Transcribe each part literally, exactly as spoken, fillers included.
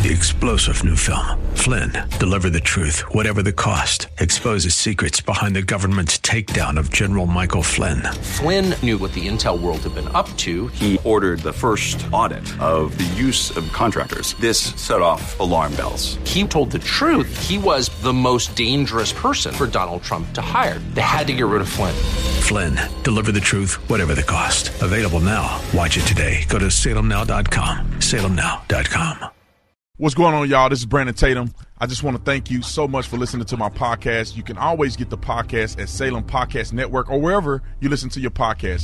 the explosive new film, Flynn, deliver the truth, whatever the cost, exposes secrets behind the government's takedown of General Michael Flynn. Flynn knew what the intel world had been up to. He ordered the first audit of the use of contractors. This set off alarm bells. He told the truth. He was the most dangerous person for Donald Trump to hire. They had to get rid of Flynn. Flynn, deliver the truth, whatever the cost. Available now. Watch it today. Go to salem now dot com. salem now dot com. What's going on, y'all? This is Brandon Tatum. I just want to thank you so much for listening to my podcast. You can always get the podcast at Salem Podcast Network or wherever you listen to your podcast.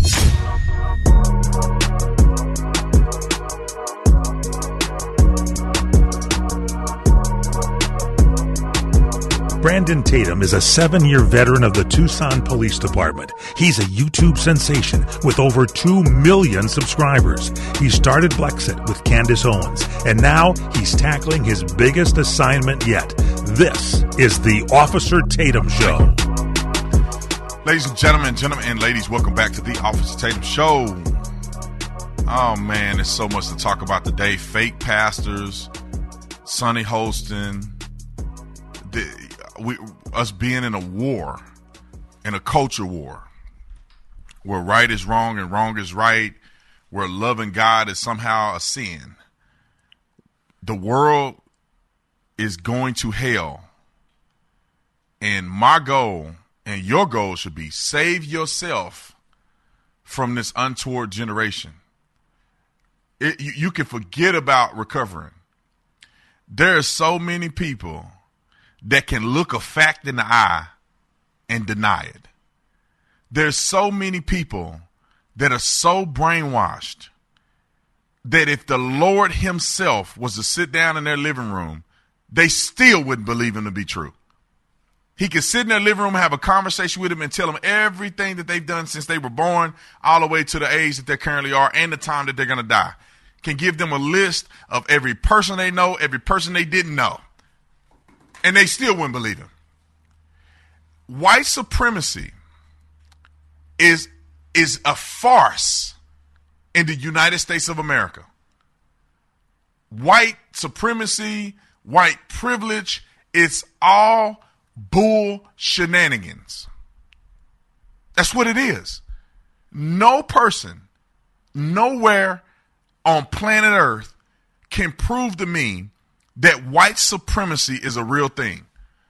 Brandon Tatum is a seven-year veteran of the Tucson Police Department. He's a YouTube sensation with over two million subscribers. He started Blexit with Candace Owens, and now he's tackling his biggest assignment yet. This is the Officer Tatum Show. Ladies and gentlemen, gentlemen and ladies, welcome back to the Officer Tatum Show. Oh, man, there's so much to talk about today. Fake pastors, Sonny Holston, the... We, us being in a war, in a culture war, where right is wrong and wrong is right, where loving God is somehow a sin. The world is going to hell. And my goal and your goal should be save yourself from this untoward generation. It, you, you can forget about recovering. There are so many people that can look a fact in the eye and deny it. There's so many people that are so brainwashed that if the Lord himself was to sit down in their living room, they still wouldn't believe him to be true. He could sit in their living room and have a conversation with them and tell them everything that they've done since they were born all the way to the age that they currently are and the time that they're going to die. Can give them a list of every person they know, every person they didn't know. And they still wouldn't believe him. White supremacy is, is a farce in the United States of America. White supremacy, white privilege, it's all bull shenanigans. That's what it is. No person, nowhere on planet Earth can prove to me that white supremacy is a real thing.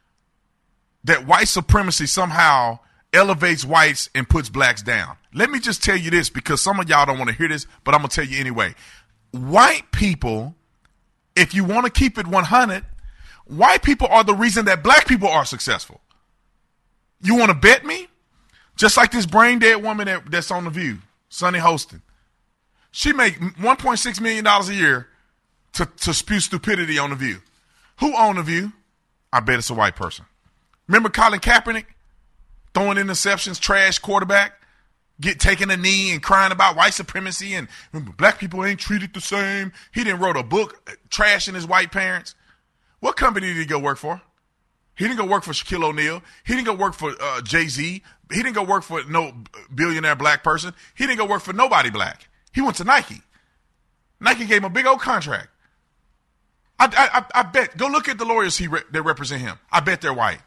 That white supremacy somehow elevates whites and puts blacks down. Let me just tell you this, because some of y'all don't want to hear this, but I'm going to tell you anyway. White people, if you want to keep it one hundred, white people are the reason that black people are successful. You want to bet me? Just like this brain dead woman that, that's on The View, Sonny Holston. She make one point six million dollars a year To, to spew stupidity on The View. Who owned The View? I bet it's a white person. Remember Colin Kaepernick throwing interceptions, trash quarterback, get taking a knee and crying about white supremacy and black people ain't treated the same. He didn't wrote a book trashing his white parents. What company did he go work for? He didn't go work for Shaquille O'Neal. He didn't go work for uh, Jay-Z. He didn't go work for no billionaire black person. He didn't go work for nobody black. He went to Nike. Nike gave him a big old contract. I, I, I bet. Go look at the lawyers he re, that represent him. I bet they're white.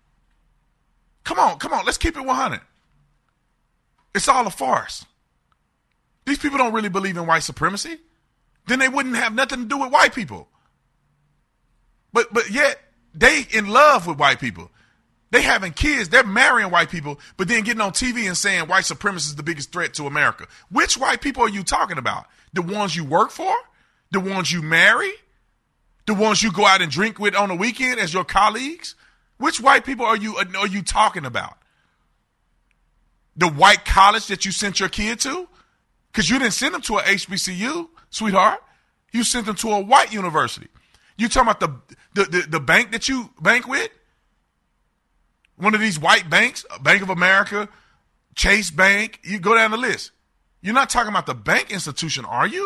Come on, come on. Let's keep it one hundred. It's all a farce. These people don't really believe in white supremacy. Then they wouldn't have nothing to do with white people. But but yet they in love with white people. They having kids. They're marrying white people, but then getting on T V and saying white supremacy is the biggest threat to America. Which white people are you talking about? The ones you work for? The ones you marry? The ones you go out and drink with on the weekend as your colleagues? Which white people are you are you talking about? The white college that you sent your kid to? Because you didn't send them to a H B C U, sweetheart. You sent them to a white university. You talking about the, the, the, the bank that you bank with? One of these white banks, Bank of America, Chase Bank, you go down the list. You're not talking about the bank institution, are you?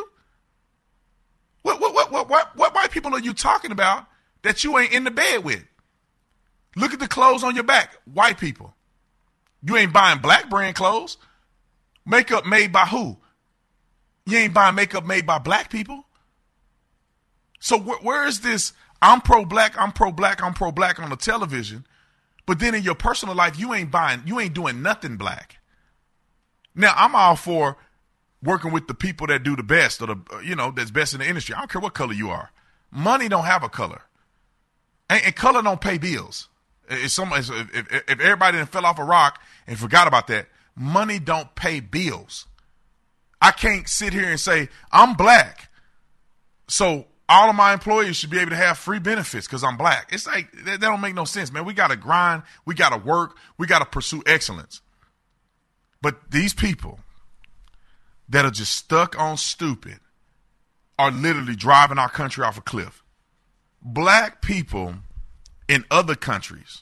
What, what, what, what, what, what white people are you talking about that you ain't in the bed with? Look at the clothes on your back. White people. You ain't buying black brand clothes. Makeup made by who? You ain't buying makeup made by black people. So wh- where is this? I'm pro-black, I'm pro-black, I'm pro-black on the television, but then in your personal life, you ain't buying, you ain't doing nothing black. Now, I'm all for working with the people that do the best, or the, you know, that's best in the industry. I don't care what color you are. Money don't have a color, and, and color don't pay bills. If, some, if, if, if everybody done fell off a rock and forgot about that, money don't pay bills. I can't sit here and say I'm black, so all of my employees should be able to have free benefits because I'm black. It's like, that, that don't make no sense, man. We got to grind. We got to work. We got to pursue excellence. But these people that are just stuck on stupid are literally driving our country off a cliff. Black people in other countries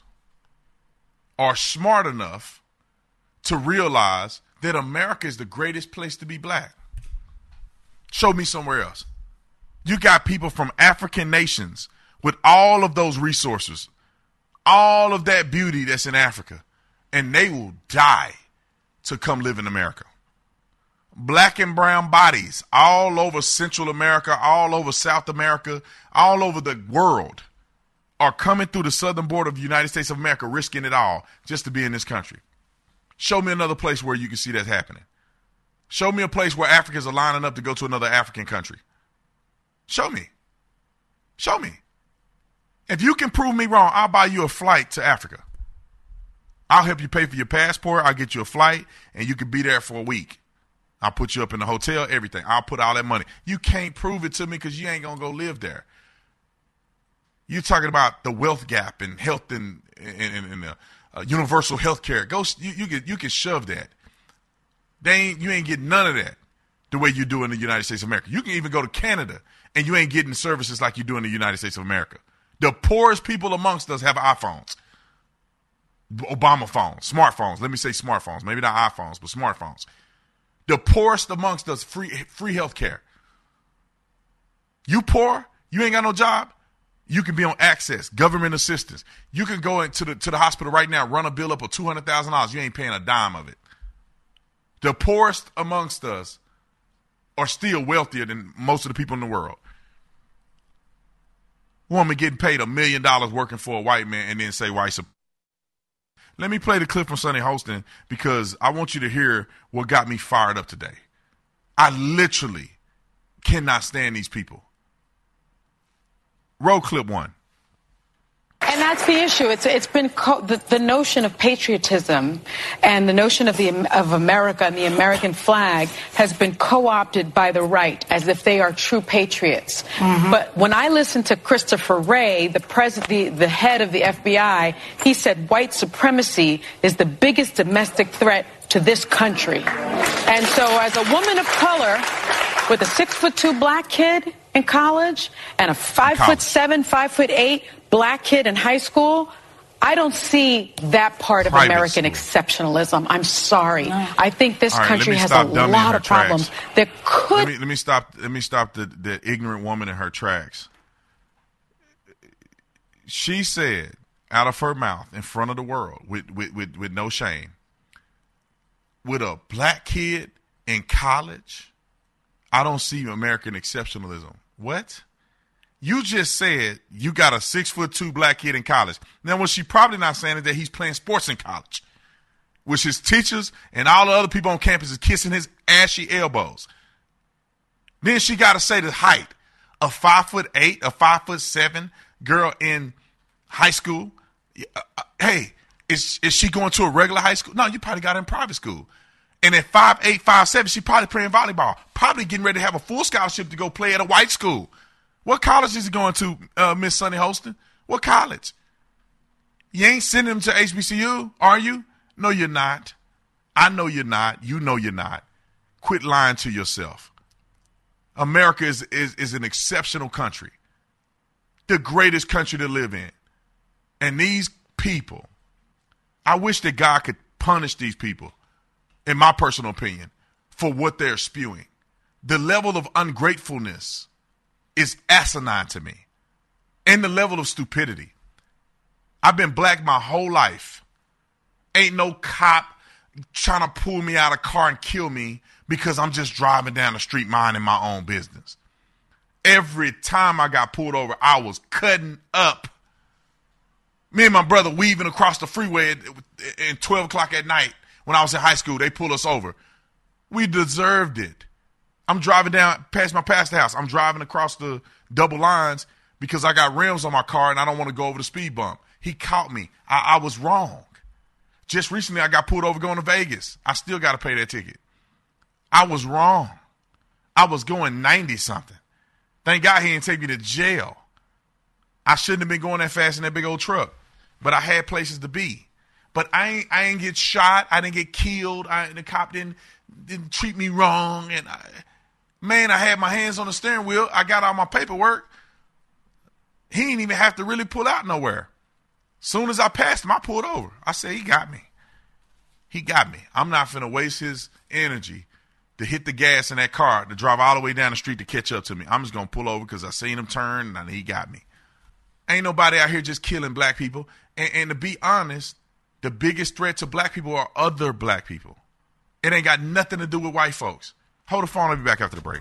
are smart enough to realize that America is the greatest place to be black. Show me somewhere else. You got people from African nations with all of those resources, all of that beauty that's in Africa, and they will die to come live in America. Black and brown bodies all over Central America, all over South America, all over the world are coming through the southern border of the United States of America, risking it all just to be in this country. Show me another place where you can see that happening. Show me a place where Africans are lining up to go to another African country. Show me. Show me. If you can prove me wrong, I'll buy you a flight to Africa. I'll help you pay for your passport. I'll get you a flight, and you can be there for a week. I'll put you up in the hotel, everything. I'll put all that money. You can't prove it to me because you ain't going to go live there. You're talking about the wealth gap and health and, and, and uh, uh, universal health care. Go, you, you, can, you can shove that. They ain't, you ain't getting none of that the way you do in the United States of America. You can even go to Canada and you ain't getting services like you do in the United States of America. The poorest people amongst us have iPhones, Obama phones, smartphones. Let me say smartphones, maybe not iPhones, but smartphones. The poorest amongst us, free free health care. You poor, you ain't got no job, you can be on access, government assistance. You can go into the to the hospital right now, run a bill up of two hundred thousand dollars. You ain't paying a dime of it. The poorest amongst us are still wealthier than most of the people in the world. Woman getting paid a million dollars working for a white man and then say white supremacy. Let me play the clip from Sonny Holston because I want you to hear what got me fired up today. I literally cannot stand these people. Roll clip one. And that's the issue. It's it's been co- the, the notion of patriotism and the notion of the of America and the American flag has been co-opted by the right as if they are true patriots. Mm-hmm. But when I listened to Christopher Wray, the president, the, the head of the F B I, he said white supremacy is the biggest domestic threat to this country. And so, as a woman of color with a six foot two black kid in college and a five foot seven, five foot eight black kid in high school, I don't see that part of Private American school. exceptionalism. I'm sorry. No. I think this right, country has a lot of problems. There could let me, let me stop. Let me stop the, the ignorant woman in her tracks. She said out of her mouth in front of the world with with with, with no shame, with a black kid in college, I don't see American exceptionalism. What? You just said you got a six foot two black kid in college. Now, what she probably not saying is that he's playing sports in college, which his teachers and all the other people on campus is kissing his ashy elbows. Then she got to say the height. A five foot eight, a five foot seven girl in high school. Hey, is is she going to a regular high school? No, you probably got her in private school. And at five eight, five seven, she probably playing volleyball. Probably getting ready to have a full scholarship to go play at a white school. What college is he going to, uh, Miss Sonny Holston? What college? You ain't sending him to H B C U, are you? No, you're not. I know you're not. You know you're not. Quit lying to yourself. America is, is, is an exceptional country, the greatest country to live in. And these people, I wish that God could punish these people, in my personal opinion, for what they're spewing. The level of ungratefulness is asinine to me, and the level of stupidity. I've been black my whole life. Ain't no cop trying to pull me out of a car and kill me because I'm just driving down the street minding my own business. Every time I got pulled over, I was cutting up. Me and my brother weaving across the freeway at, at twelve o'clock at night when I was in high school. They pulled us over. We deserved it. I'm driving down past my pastor house. I'm driving across the double lines because I got rims on my car and I don't want to go over the speed bump. He caught me. I, I was wrong. Just recently, I got pulled over going to Vegas. I still got to pay that ticket. I was wrong. I was going ninety-something. Thank God he didn't take me to jail. I shouldn't have been going that fast in that big old truck, but I had places to be. But I ain't, I ain't get shot. I didn't get killed. I, the cop didn't, didn't treat me wrong. And I, man, I had my hands on the steering wheel. I got all my paperwork. He didn't even have to really pull out nowhere. Soon as I passed him, I pulled over. I said, he got me. He got me. I'm not finna waste his energy to hit the gas in that car, to drive all the way down the street to catch up to me. I'm just going to pull over because I seen him turn and he got me. Ain't nobody out here just killing black people. And, and to be honest, the biggest threat to black people are other black people. It ain't got nothing to do with white folks. Hold the phone. I'll be back after the break.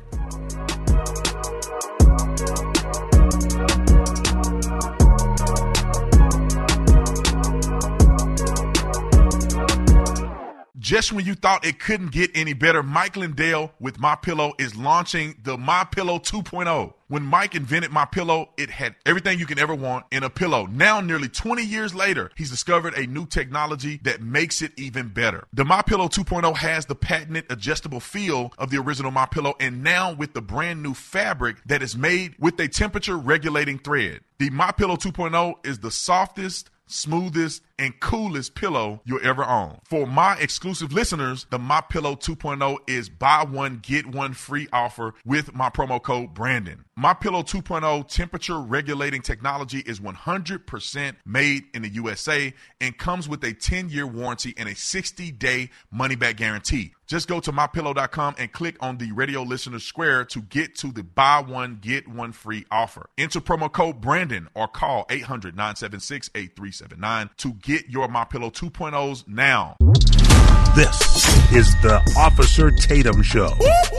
Just when you thought it couldn't get any better, Mike Lindell with MyPillow is launching the MyPillow two point oh. When Mike invented MyPillow, it had everything you can ever want in a pillow. Now, nearly twenty years later, he's discovered a new technology that makes it even better. The MyPillow two point oh has the patented adjustable feel of the original MyPillow, and now with the brand new fabric that is made with a temperature regulating thread. The MyPillow two point oh is the softest, smoothest, and coolest pillow you'll ever own. For my exclusive listeners, the MyPillow two point oh is buy one, get one free offer with my promo code Brandon. MyPillow two point oh temperature regulating technology is one hundred percent made in the U S A and comes with a ten-year warranty and a sixty-day money-back guarantee. Just go to my pillow dot com and click on the radio listener square to get to the buy one, get one free offer. Enter promo code Brandon or call eight hundred, nine seven six, eight three seven nine to get your MyPillow two point ohs now. This is the Officer Tatum Show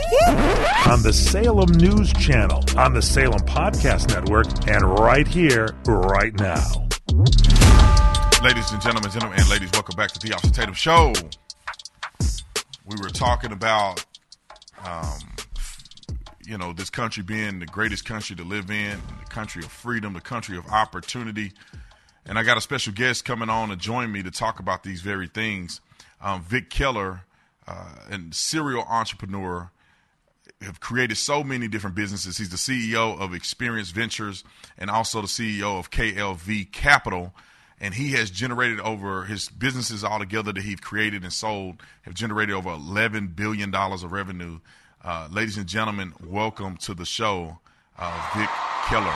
on the Salem News Channel, on the Salem Podcast Network, and right here, right now. Ladies and gentlemen, gentlemen and ladies, welcome back to the Officer Tatum Show. We were talking about, um, you know, this country being the greatest country to live in, the country of freedom, the country of opportunity. And I got a special guest coming on to join me to talk about these very things. Um, Vic Keller, uh, and serial entrepreneur, have created so many different businesses. He's the C E O of Experience Ventures and also the C E O of K L V Capital. And he has generated over his businesses altogether that he's created and sold have generated over eleven billion dollars of revenue. Uh, ladies and gentlemen, welcome to the show, uh, Vic Keller.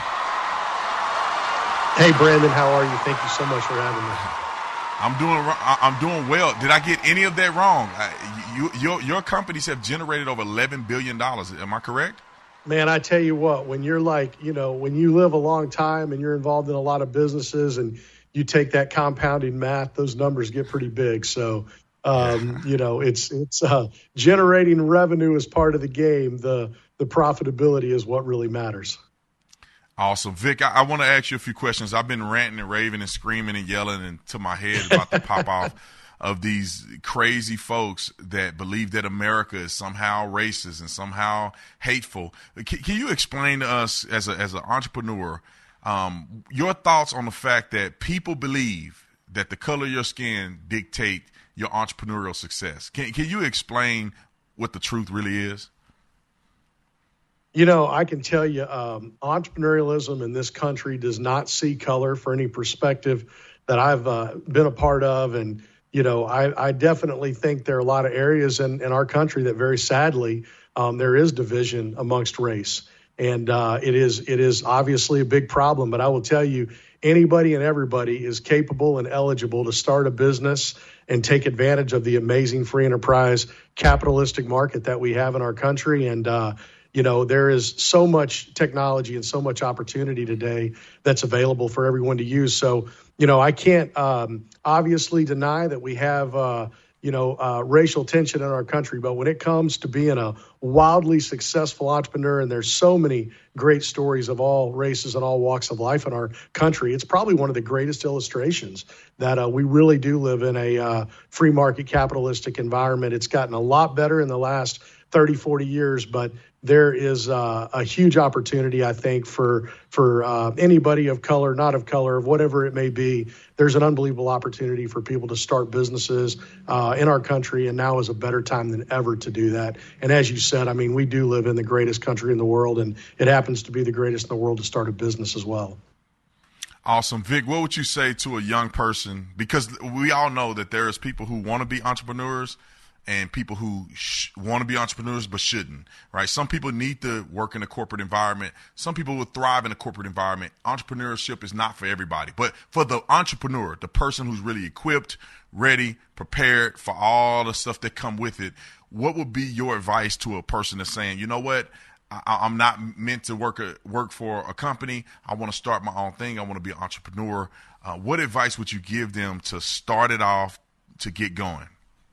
Hey, Brandon, how are you? Thank you so much for having me. I'm doing I'm doing well. Did I get any of that wrong? Uh, you, your your companies have generated over eleven billion dollars. Am I correct? Man, I tell you what, when you're like, you know, when you live a long time and you're involved in a lot of businesses and you take that compounding math, those numbers get pretty big. So, um, you know, it's it's uh, generating revenue is part of the game. The the profitability is what really matters. Awesome. Vic, I, I want to ask you a few questions. I've been ranting and raving and screaming and yelling until my head about to pop off of these crazy folks that believe that America is somehow racist and somehow hateful. Can, can you explain to us as a, as an entrepreneur, um, your thoughts on the fact that people believe that the color of your skin dictate your entrepreneurial success? Can, can you explain what the truth really is? You know, I can tell you um, entrepreneurialism in this country does not see color for any perspective that I've uh, been a part of. And, you know, I, I definitely think there are a lot of areas in, in our country that very sadly um, there is division amongst race. And uh, it is it is obviously a big problem. But I will tell you, anybody and everybody is capable and eligible to start a business and take advantage of the amazing free enterprise capitalistic market that we have in our country. And, uh, You know, there is so much technology and so much opportunity today that's available for everyone to use. So, you know, I can't um, obviously deny that we have, uh, you know, uh, racial tension in our country. But when it comes to being a wildly successful entrepreneur, and there's so many great stories of all races and all walks of life in our country, it's probably one of the greatest illustrations that uh, we really do live in a uh, free market capitalistic environment. It's gotten a lot better in the last thirty, forty years, but there is uh, a huge opportunity, I think, for for uh, anybody of color, not of color, of whatever it may be. There's an unbelievable opportunity for people to start businesses uh, in our country, and now is a better time than ever to do that. And as you said, I mean, we do live in the greatest country in the world, and it happens to be the greatest in the world to start a business as well. Awesome. Vic, what would you say to a young person? Because we all know that there is people who want to be entrepreneurs and people who sh- want to be entrepreneurs but shouldn't, right? Some people need to work in a corporate environment. Some people will thrive in a corporate environment. Entrepreneurship is not for everybody. But for the entrepreneur, the person who's really equipped, ready, prepared for all the stuff that come with it, what would be your advice to a person that's saying, you know what, I- I'm not meant to work a, work for a company. I want to start my own thing. I want to be an entrepreneur. Uh, what advice would you give them to start it off, to get going?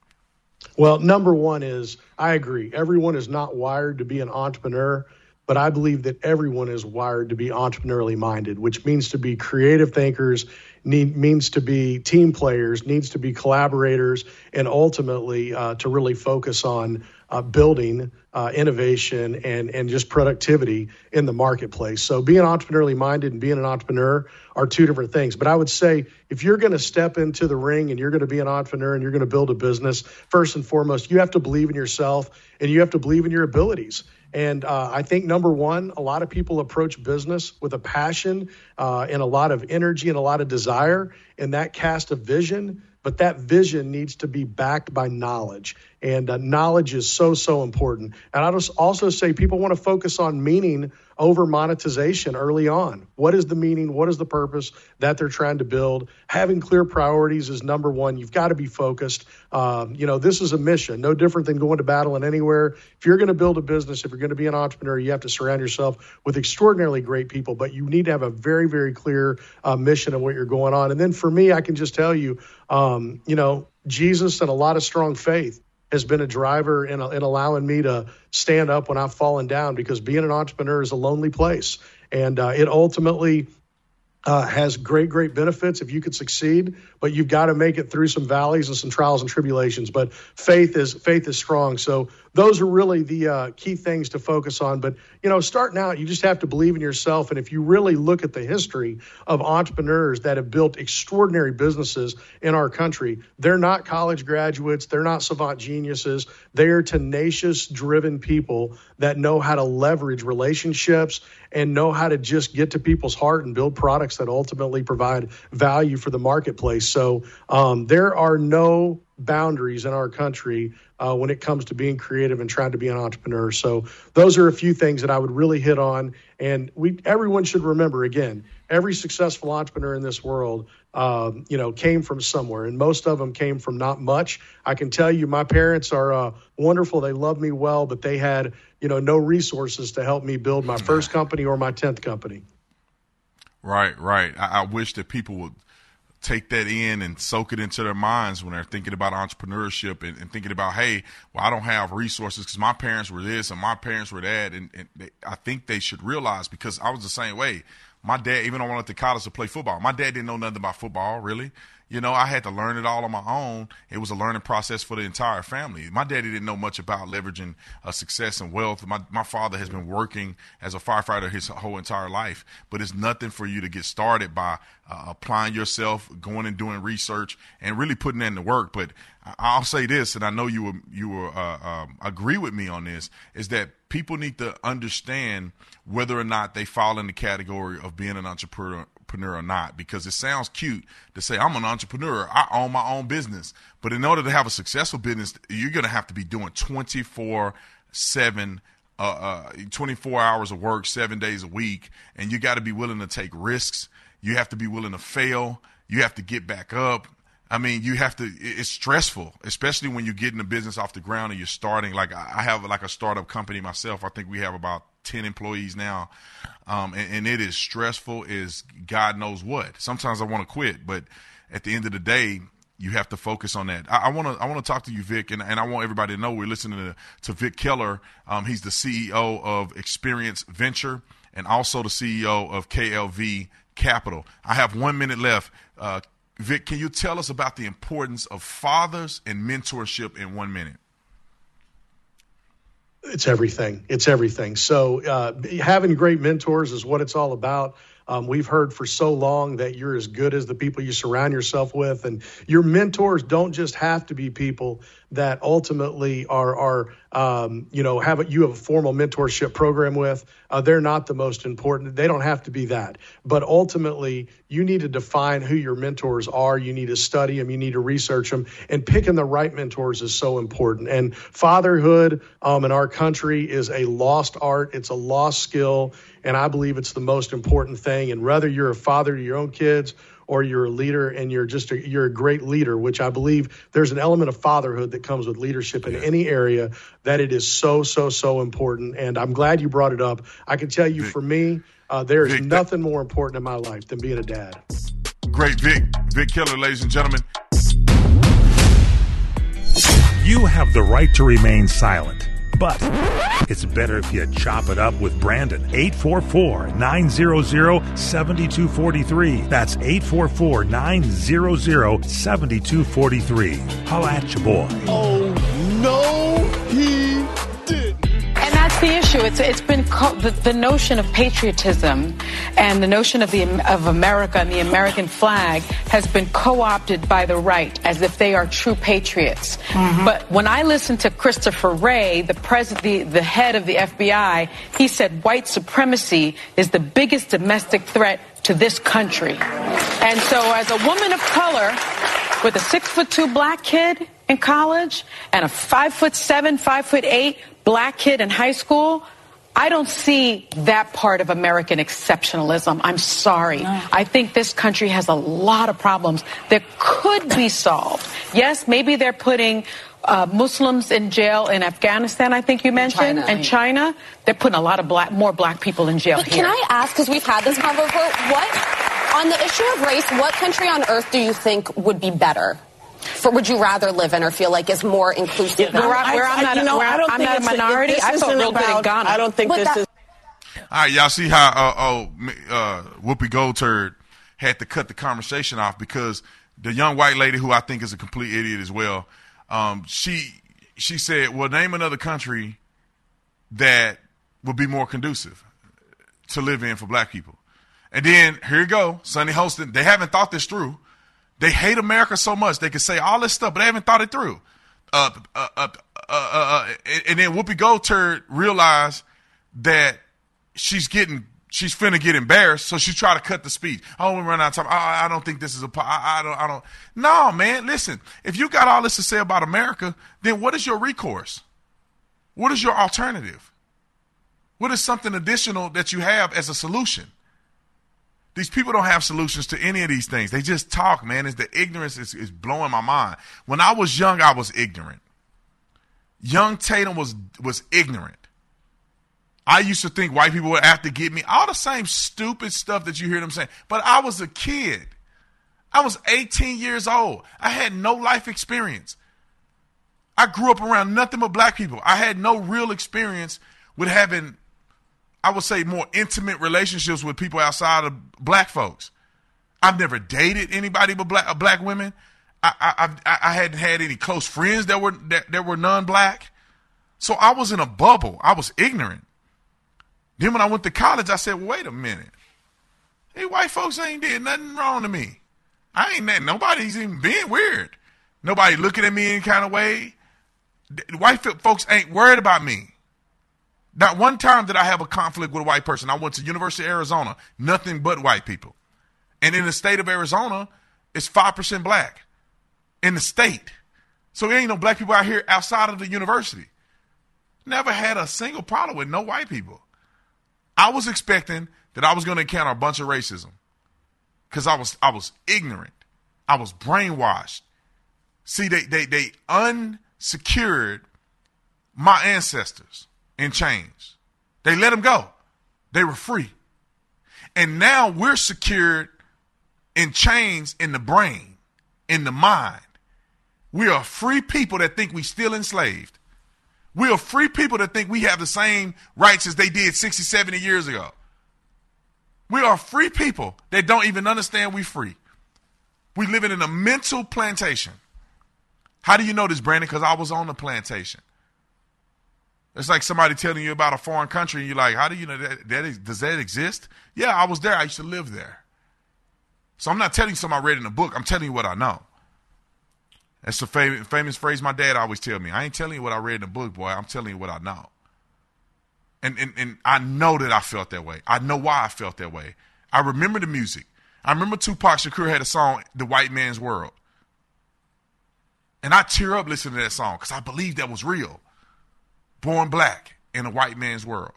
Well, number one is I agree. Everyone is not wired to be an entrepreneur, but I believe that everyone is wired to be entrepreneurially minded, which means to be creative thinkers, need, means to be team players, needs to be collaborators, and ultimately uh, to really focus on uh, building uh, innovation and, and just productivity in the marketplace. So being entrepreneurially minded and being an entrepreneur are two different things. But I would say if you're going to step into the ring and you're going to be an entrepreneur and you're going to build a business, first and foremost, you have to believe in yourself and you have to believe in your abilities. And uh, I think, number one, a lot of people approach business with a passion uh, and a lot of energy and a lot of desire, and that cast a vision. But that vision needs to be backed by knowledge. And uh, knowledge is so, so important. And I'll just also say people want to focus on meaning over monetization early on. What is the meaning? What is the purpose that they're trying to build? Having clear priorities is number one. You've got to be focused. Um, you know, this is a mission, no different than going to battle in anywhere. If you're going to build a business, if you're going to be an entrepreneur, you have to surround yourself with extraordinarily great people, but you need to have a very, very clear uh, mission of what you're going on. And then for me, I can just tell you, um, you know, Jesus and a lot of strong faith has been a driver in, in allowing me to stand up when I've fallen down, because being an entrepreneur is a lonely place. And uh, it ultimately uh, has great, great benefits if you could succeed, but you've got to make it through some valleys and some trials and tribulations. But faith is faith is strong. So those are really the uh, key things to focus on. But, you know, starting out, you just have to believe in yourself. And if you really look at the history of entrepreneurs that have built extraordinary businesses in our country, they're not college graduates. They're not savant geniuses. They are tenacious, driven people that know how to leverage relationships and know how to just get to people's heart and build products that ultimately provide value for the marketplace. So um, there are no boundaries in our country uh, when it comes to being creative and trying to be an entrepreneur. So those are a few things that I would really hit on. And we, everyone should remember, again, every successful entrepreneur in this world, um, you know, came from somewhere, and most of them came from not much. I can tell you, my parents are uh, wonderful. They love me well, but they had, you know, no resources to help me build my first company or my tenth company. Right, right. I, I wish that people would take that in and soak it into their minds when they're thinking about entrepreneurship and, and thinking about, hey, well, I don't have resources because my parents were this and my parents were that. And, and they, I think they should realize, because I was the same way. My dad, even though I went to college to play football, my dad didn't know nothing about football, really. You know, I had to learn it all on my own. It was a learning process for the entire family. My daddy didn't know much about leveraging uh, success and wealth. My my father has been working as a firefighter his whole entire life, but it's nothing for you to get started by uh, applying yourself, going and doing research, and really putting in the work. But I'll say this, and I know you will you will uh, um, agree with me on this, is that people need to understand whether or not they fall in the category of being an entrepreneur. Entrepreneur or not, because it sounds cute to say I'm an entrepreneur, I own my own business, but in order to have a successful business, you're going to have to be doing twenty-four seven uh, uh, twenty-four hours of work, seven days a week, and you got to be willing to take risks. You have to be willing to fail. You have to get back up. I mean, you have to, it's stressful, especially when you're getting a business off the ground and you're starting. Like I have like a startup company myself. I think we have about ten employees now. Um, and, and it is stressful as God knows what. Sometimes I want to quit, but at the end of the day, You have to focus on that. I want to I want to talk to you, Vic, and, and I want everybody to know we're listening to, to Vic Keller. Um, he's the C E O of Experience Venture and also the C E O of K L V Capital. I have one minute left. Uh, Vic, can you tell us about the importance of fathers and mentorship in one minute? It's everything. It's everything. So uh, having great mentors is what it's all about. Um, we've heard for so long that you're as good as the people you surround yourself with, and your mentors don't just have to be people that ultimately are, are um, you know, have a, you have a formal mentorship program with. Uh, they're not the most important. They don't have to be that. But ultimately, you need to define who your mentors are. You need to study them. You need to research them. And picking the right mentors is so important. And fatherhood um, in our country is a lost art. It's a lost skill. And I believe it's the most important thing. And whether you're a father to your own kids or you're a leader and you're just a, you're a great leader, which I believe there's an element of fatherhood that comes with leadership in any area, that it is so, so, so important. And I'm glad you brought it up. I can tell you, Vic, for me, uh, there is Vic, nothing more important in my life than being a dad. Great, Vic. Vic Keller, ladies and gentlemen. You have the right to remain silent, but it's better if you chop it up with Brandon. eight four four, nine zero zero, seven two four three. That's eight four four, nine zero zero, seven two four three. Holla at your boy. Oh, no, he didn't. And that's the issue. It's it's been co- the, the notion of patriotism and the notion of the of America and the American flag has been co-opted by the right as if they are true patriots. Mm-hmm. But when I listened to Christopher Wray, the president, the, the head of the F B I, he said white supremacy is the biggest domestic threat to this country. And so, as a woman of color with a six foot two black kid in college and a five foot seven, five foot eight black kid in high school, I don't see that part of American exceptionalism. I'm sorry. No. I think this country has a lot of problems that could be solved. Yes, maybe they're putting uh, Muslims in jail in Afghanistan, I think you mentioned, China. and China. They're putting a lot of black, more black people in jail but here. Can I ask, because we've had this conversation, what, on the issue of race, what country on earth do you think would be better? For would you rather live in or feel like is more inclusive? Yeah, where, I, where I'm not, you know, where I'm not a minority, I felt real about, good in Ghana. I don't think but this that, is. All right, y'all see how uh, oh uh, Whoopi Goldberg had to cut the conversation off because the young white lady, who I think is a complete idiot as well, um, she she said, "Well, name another country that would be more conducive to live in for black people." And then here you go, Sunny Hostin. They haven't thought this through. They hate America so much they can say all this stuff, but they haven't thought it through. Uh, uh, uh, uh, uh, and then Whoopi Goldberg realized that she's getting, she's finna get embarrassed, so she tried to cut the speech. Oh, we run out of time. I, I don't think this is a. I, I don't. I don't. No, man. Listen, if you got all this to say about America, then what is your recourse? What is your alternative? What is something additional that you have as a solution? These people don't have solutions to any of these things. They just talk, man. It's the ignorance is, is blowing my mind. When I was young, I was ignorant. Young Tatum was was ignorant. I used to think white people would have to get me. All the same stupid stuff that you hear them saying. But I was a kid. I was eighteen years old. I had no life experience. I grew up around nothing but black people. I had no real experience with having, I would say, more intimate relationships with people outside of black folks. I've never dated anybody but black, uh, black women. I, I, I, I hadn't had any close friends that were that, that were non-black. So I was in a bubble. I was ignorant. Then when I went to college, I said, well, wait a minute. Hey, white folks ain't did nothing wrong to me. I ain't that. Nobody's even being weird. Nobody looking at me any kind of way. White folks ain't worried about me. Not one time did I have a conflict with a white person. I went to University of Arizona, nothing but white people. And in the state of Arizona, it's five percent black in the state. So there ain't no black people out here outside of the university. Never had a single problem with no white people. I was expecting that I was going to encounter a bunch of racism because I was I was ignorant. I was brainwashed. See, they, they, they unsecured my ancestors in chains. They let them go. They were free. And now we're secured in chains in the brain, in the mind. We are free people that think we still enslaved. We are free people that think we have the same rights as they did sixty, seventy years ago. We are free people that don't even understand we free. We living in a mental plantation. How do you know this, Brandon? Because I was on the plantation. It's like somebody telling you about a foreign country and you're like, how do you know that, that is, does that exist? Yeah, I was there. I used to live there. So I'm not telling you something I read in a book. I'm telling you what I know. That's a famous, famous phrase my dad always tell me. I ain't telling you what I read in a book, boy. I'm telling you what I know. And, and, and I know that I felt that way. I know why I felt that way. I remember the music. I remember Tupac Shakur had a song, The White Man's World. And I tear up listening to that song because I believe that was real. Born black in a white man's world.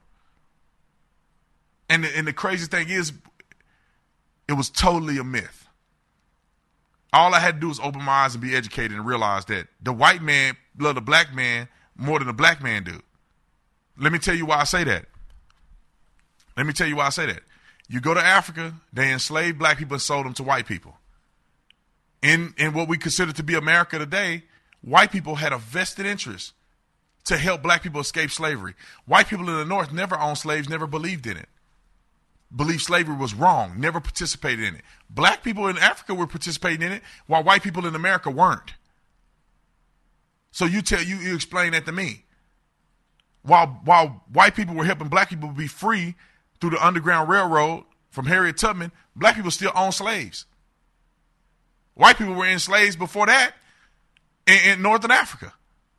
And the, and the crazy thing is, it was totally a myth. All I had to do was open my eyes and be educated and realize that the white man loved the black man more than the black man do. Let me tell you why I say that. Let me tell you why I say that. You go to Africa, they enslaved black people and sold them to white people. In, in what we consider to be America today, white people had a vested interest to help black people escape slavery. White people in the North never owned slaves, never believed in it. Believed slavery was wrong, never participated in it. Black people in Africa were participating in it, while white people in America weren't. So you tell you, you explain that to me. While while white people were helping black people be free through the Underground Railroad from Harriet Tubman, black people still own slaves. White people were enslaved before that in, in Northern Africa.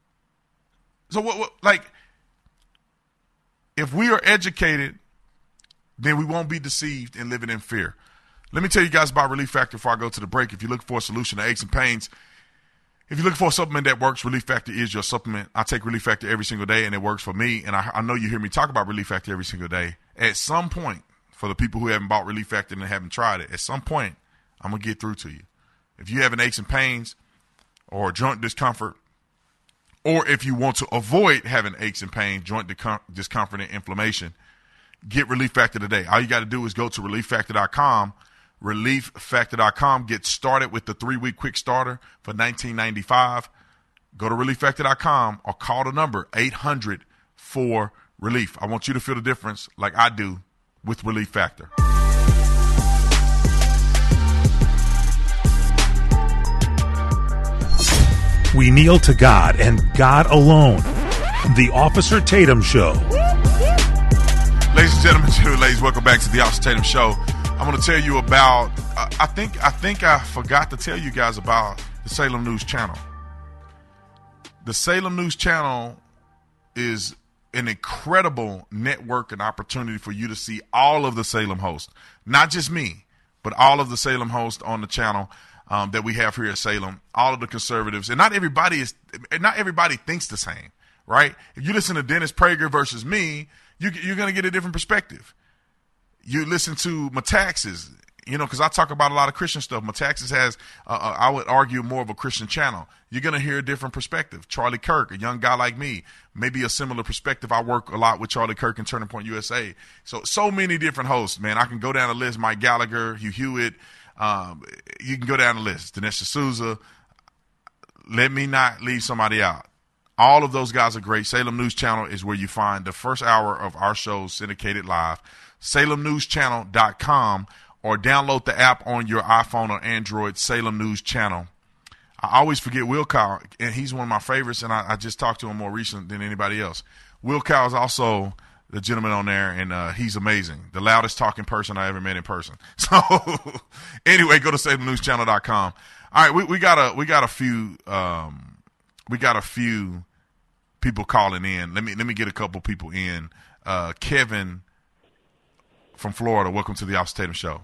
So what, what, like, if we are educated, then we won't be deceived and living in fear. Let me tell you guys about Relief Factor before I go to the break. If you're looking for a solution to aches and pains, if you're looking for a supplement that works, Relief Factor is your supplement. I take Relief Factor every single day, and it works for me. And I, I know you hear me talk about Relief Factor every single day. At some point, for the people who haven't bought Relief Factor and haven't tried it, at some point, I'm going to get through to you. If you have an aches and pains or joint discomfort, or if you want to avoid having aches and pains, joint discomfort, and inflammation, get Relief Factor today. All you got to do is go to relief factor dot com, relief factor dot com, get started with the three-week quick starter for nineteen ninety-five dollars. Go to relief factor dot com or call the number eight hundred four relief. I want you to feel the difference like I do with Relief Factor. We kneel to God and God alone. The Officer Tatum Show. Ladies and gentlemen, gentlemen, ladies, welcome back to the Officer Tatum Show. I'm going to tell you about, uh, I think I think I forgot to tell you guys about the Salem News Channel. The Salem News Channel is an incredible network and opportunity for you to see all of the Salem hosts. Not just me, but all of the Salem hosts on the channel. Um, that we have here at Salem, all of the conservatives, and not everybody is, not everybody thinks the same, right? If you listen to Dennis Prager versus me, you, you're going to get a different perspective. You listen to Metaxas, you know, because I talk about a lot of Christian stuff. Metaxas has, uh, uh, I would argue, more of a Christian channel. You're going to hear a different perspective. Charlie Kirk, a young guy like me, maybe a similar perspective. I work a lot with Charlie Kirk and Turning Point U S A. So, so many different hosts, man. I can go down the list. Mike Gallagher, Hugh Hewitt. Um, you can go down the list. Dinesh D'Souza. Let me not leave somebody out. All of those guys are great. Salem News Channel is where you find the first hour of our shows syndicated live. salem news channel dot com, or download the app on your iPhone or Android, Salem News Channel. I always forget Will Kyle, and he's one of my favorites, and I, I just talked to him more recent than anybody else. Will Kyle is also the gentleman on there, and uh, he's amazing. The loudest talking person I ever met in person. So anyway, go to salem news channel dot com. All right, we, we got a we got a few um, we got a few people calling in. Let me let me get a couple people in. Uh, Kevin from Florida, welcome to the Officer Tatum Show.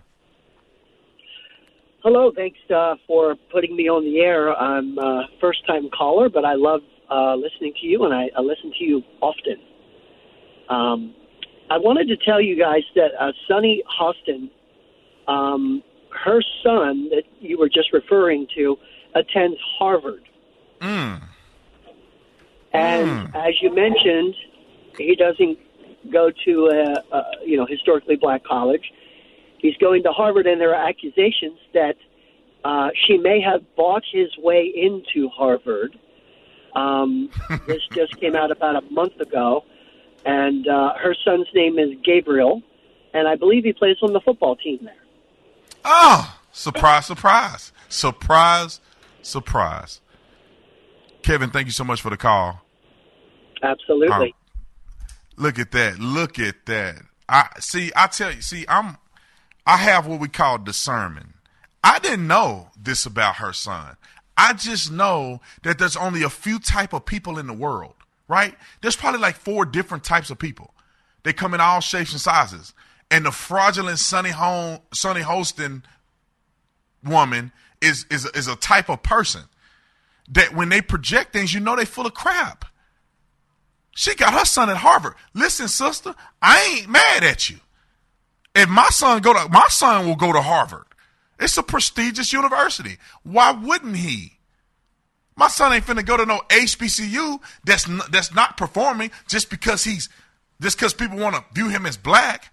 Hello, thanks uh, for putting me on the air. I'm a first-time caller, but I love uh, listening to you, and I, I listen to you often. Um, I wanted to tell you guys that uh, Sunny Hostin, um, her son that you were just referring to, attends Harvard. Mm. And mm. as you mentioned, he doesn't go to a, a you know historically black college. He's going to Harvard, and there are accusations that Uh, she may have bought his way into Harvard. Um, this just came out about a month ago. And uh, her son's name is Gabriel, and I believe he plays on the football team there. Oh, surprise, surprise. Surprise, surprise. Kevin, thank you so much for the call. Absolutely. Oh, look at that. Look at that. I see, I tell you, see, I'm I have what we call discernment. I didn't know this about her son. I just know that there's only a few type of people in the world, right? There's probably like four different types of people. They come in all shapes and sizes. And the fraudulent Sonny Home, Sonny Holston woman is, is, is a type of person that when they project things, you know they full of crap. She got her son at Harvard. Listen, sister, I ain't mad at you. If my son go to, my son will go to Harvard. It's a prestigious university. Why wouldn't he? My son ain't finna go to no H B C U that's n- that's not performing just because he's just because people want to view him as black.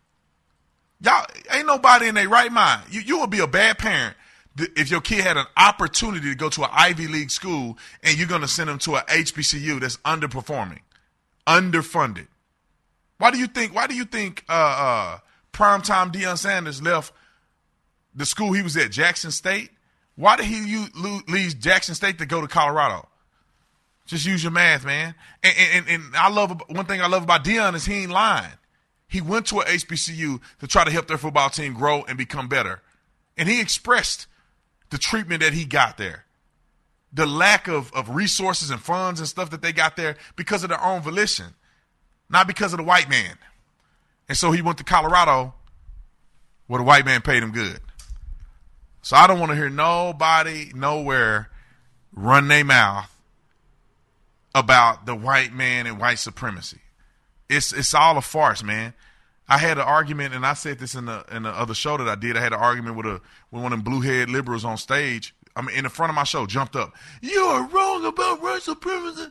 Y'all ain't nobody in their right mind. You you would be a bad parent if your kid had an opportunity to go to an Ivy League school and you're gonna send him to an H B C U that's underperforming, underfunded. Why do you think? Why do you think uh, uh, primetime Deion Sanders left the school he was at, Jackson State? Why did he use, leave Jackson State to go to Colorado? Just use your math, man. And, and, and I love one thing I love about Deion is he ain't lying. He went to an H B C U to try to help their football team grow and become better. And he expressed the treatment that he got there, the lack of, of resources and funds and stuff that they got there because of their own volition, not because of the white man. And so he went to Colorado where the white man paid him good. So I don't want to hear nobody nowhere run their mouth about the white man and white supremacy. It's it's all a farce, man. I had an argument, and I said this in the in the other show that I did. I had an argument with a with one of them blue-head liberals on stage. I mean, in the front of my show, jumped up. You are wrong about white supremacy.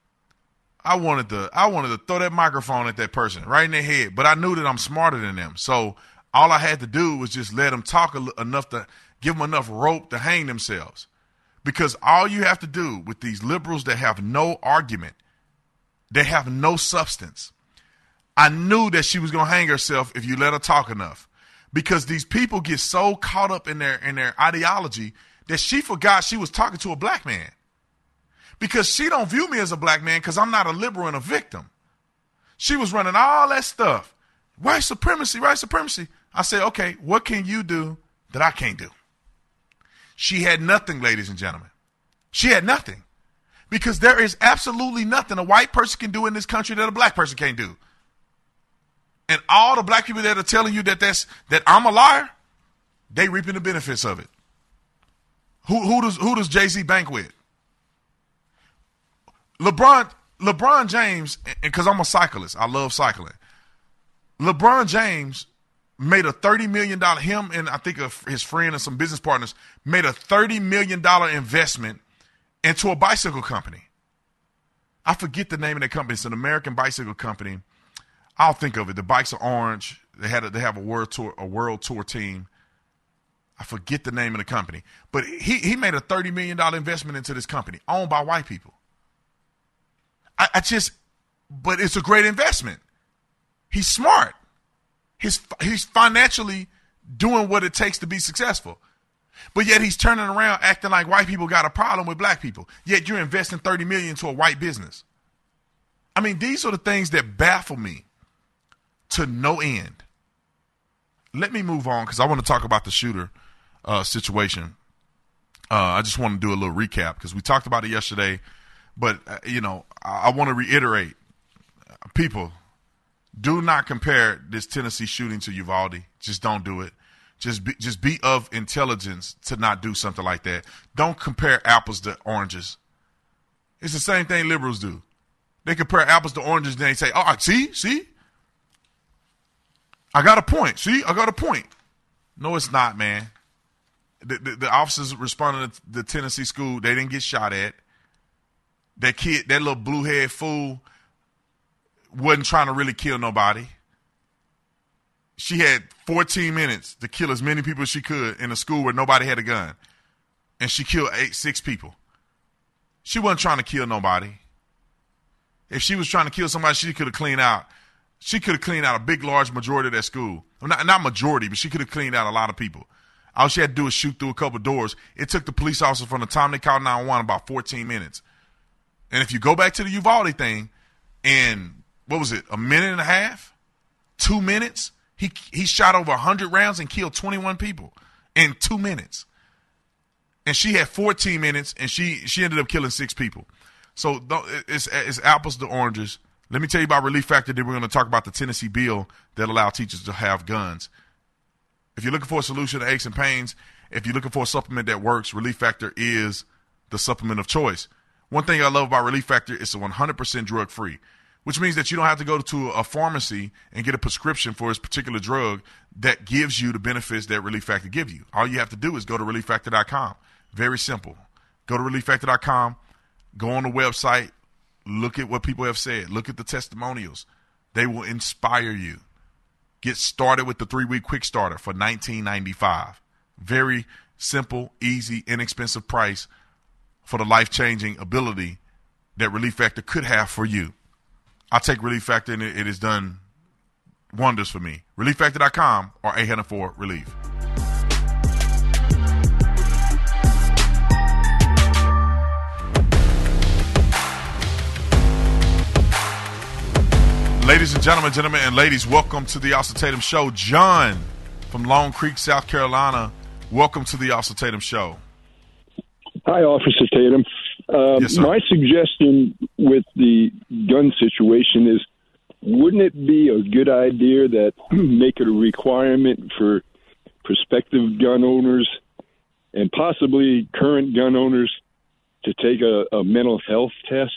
I wanted to I wanted to throw that microphone at that person right in their head, but I knew that I'm smarter than them. So all I had to do was just let them talk a, enough to give them enough rope to hang themselves. Because all you have to do with these liberals that have no argument, they have no substance. I knew that she was going to hang herself if you let her talk enough. Because these people get so caught up in their in their ideology that she forgot she was talking to a black man. Because she don't view me as a black man because I'm not a liberal and a victim. She was running all that stuff. White supremacy, white supremacy. I said, okay, what can you do that I can't do? She had nothing, ladies and gentlemen. She had nothing. Because there is absolutely nothing a white person can do in this country that a black person can't do. And all the black people that are telling you that that's that I'm a liar, they reaping the benefits of it. Who who does who does Jay-Z bank with? LeBron LeBron James, because I'm a cyclist, I love cycling. LeBron James made a thirty million dollars, him and I think a, his friend and some business partners made a thirty million dollars investment into a bicycle company. I forget the name of that company. It's an American bicycle company. I'll think of it. The bikes are orange. They had a, they have a world tour a world tour team. I forget the name of the company, but he he made a thirty million dollars investment into this company owned by white people. I, I just, but it's a great investment. He's smart. He's he's financially doing what it takes to be successful, but yet he's turning around acting like white people got a problem with black people. Yet you're investing thirty million dollars into a white business. I mean, these are the things that baffle me to no end. Let me move on because I want to talk about the shooter uh, situation. Uh, I just want to do a little recap because we talked about it yesterday, but uh, you know, I, I want to reiterate, uh, people. Do not compare this Tennessee shooting to Uvalde. Just don't do it. Just be, just be of intelligence to not do something like that. Don't compare apples to oranges. It's the same thing liberals do. They compare apples to oranges and they say, oh, see, see? I got a point. See, I got a point. No, it's not, man. The, the, the officers responding to the Tennessee school, they didn't get shot at. That kid, that little blue-haired fool wasn't trying to really kill nobody. she had fourteen minutes to kill as many people as she could in a school where nobody had a gun. And she killed eight, six people. She wasn't trying to kill nobody. If she was trying to kill somebody, she could have cleaned out. She could have cleaned out a big, large majority of that school. Well, not, not majority, but she could have cleaned out a lot of people. All she had to do was shoot through a couple doors. It took the police officers from the time they called nine one one about fourteen minutes. And if you go back to the Uvalde thing, in, what was it, a minute and a half? Two minutes? He he shot over one hundred rounds and killed twenty-one people in two minutes. And she had fourteen minutes, and she, she ended up killing six people. So it's, it's apples to oranges. Let me tell you about Relief Factor. Then we're going to talk about the Tennessee bill that allows teachers to have guns. If you're looking for a solution to aches and pains, if you're looking for a supplement that works, Relief Factor is the supplement of choice. One thing I love about Relief Factor is it's one hundred percent drug-free, which means that you don't have to go to a pharmacy and get a prescription for this particular drug that gives you the benefits that Relief Factor gives you. All you have to do is go to relief factor dot com. Very simple. Go to relief factor dot com, go on the website, look at what people have said, look at the testimonials. They will inspire you. Get started with the three-week quick starter for nineteen ninety-five. Very simple, easy, inexpensive price for the life-changing ability that Relief Factor could have for you. I take Relief Factor, and it, it has done wonders for me. relief factor dot com or eight hundred four relief. Ladies and gentlemen, gentlemen and ladies, welcome to the Austin Tatum Show. John from Long Creek, South Carolina, welcome to the Austin Tatum Show. Hi, Officer Tatum. Uh, yes, sir. My suggestion with the gun situation is, wouldn't it be a good idea that make it a requirement for prospective gun owners and possibly current gun owners to take a, a mental health test?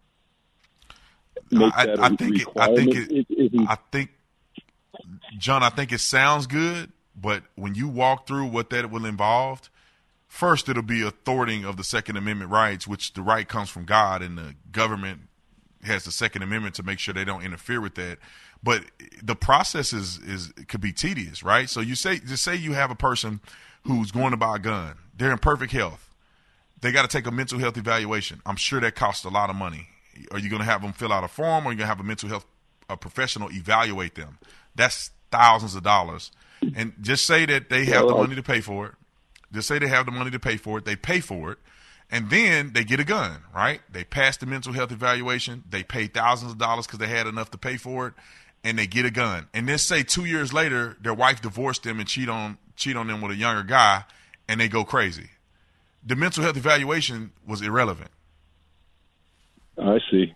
Make I, that I a think it, I requirement? think it, It- it- I think John, I think it sounds good, but when you walk through what that will involve, first it'll be a thwarting of the Second Amendment rights, which the right comes from God, and the government has the Second Amendment to make sure they don't interfere with that. But the process is is could be tedious, right? So you say just say you have a person who's going to buy a gun, they're in perfect health, they got to take a mental health evaluation. I'm sure that costs a lot of money. Are you going to have them fill out a form, or are you going to have a mental health a professional evaluate them? That's thousands of dollars. And just say that they have the money to pay for it. Just say they have the money to pay for it. They pay for it. And then they get a gun, right? They pass the mental health evaluation. They pay thousands of dollars because they had enough to pay for it. And they get a gun. And then say two years later, their wife divorced them and cheat on cheat on them with a younger guy, and they go crazy. The mental health evaluation was irrelevant. I see.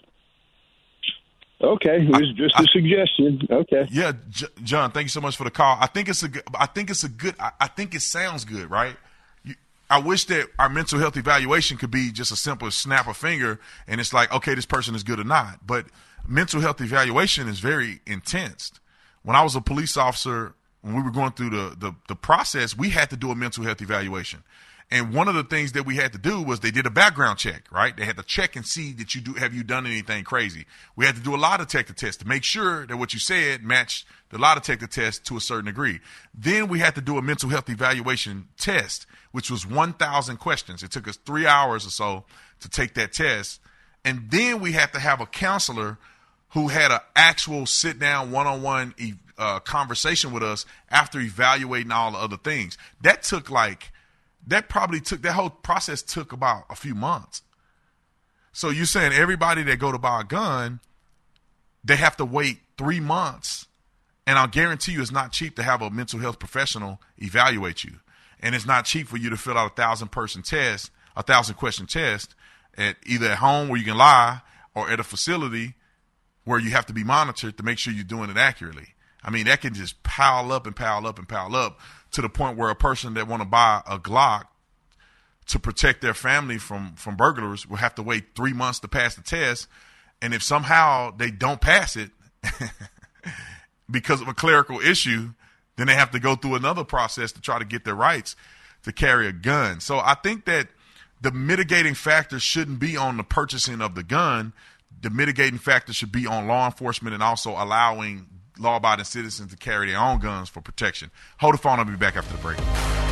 Okay, it was just a I, suggestion. Okay. Yeah, J- John, thank you so much for the call. I think it's a good, I think it's a good, I, I think it sounds good, right? You, I wish that our mental health evaluation could be just a simple snap of finger, and it's like, okay, this person is good or not. But mental health evaluation is very intense. When I was a police officer, when we were going through the, the, the process, we had to do a mental health evaluation. And one of the things that we had to do was they did a background check, right? They had to check and see that you do, have you done anything crazy? We had to do a lie detector test to make sure that what you said matched the lie detector test to a certain degree. Then we had to do a mental health evaluation test, which was one thousand questions. It took us three hours or so to take that test. And then we had to have a counselor who had an actual sit down one-on-one uh, conversation with us after evaluating all the other things. That took like, That probably took, that whole process took about a few months. So you're saying everybody that go to buy a gun, they have to wait three months. And I'll guarantee you it's not cheap to have a mental health professional evaluate you. And it's not cheap for you to fill out a thousand person test, a thousand question test at either at home where you can lie or at a facility where you have to be monitored to make sure you're doing it accurately. I mean, that can just pile up and pile up and pile up to the point where a person that want to buy a Glock to protect their family from, from burglars will have to wait three months to pass the test. And if somehow they don't pass it because of a clerical issue, then they have to go through another process to try to get their rights to carry a gun. So I think that the mitigating factor shouldn't be on the purchasing of the gun. The mitigating factor should be on law enforcement and also allowing law-abiding citizens to carry their own guns for protection. Hold the phone. I'll be back after the break.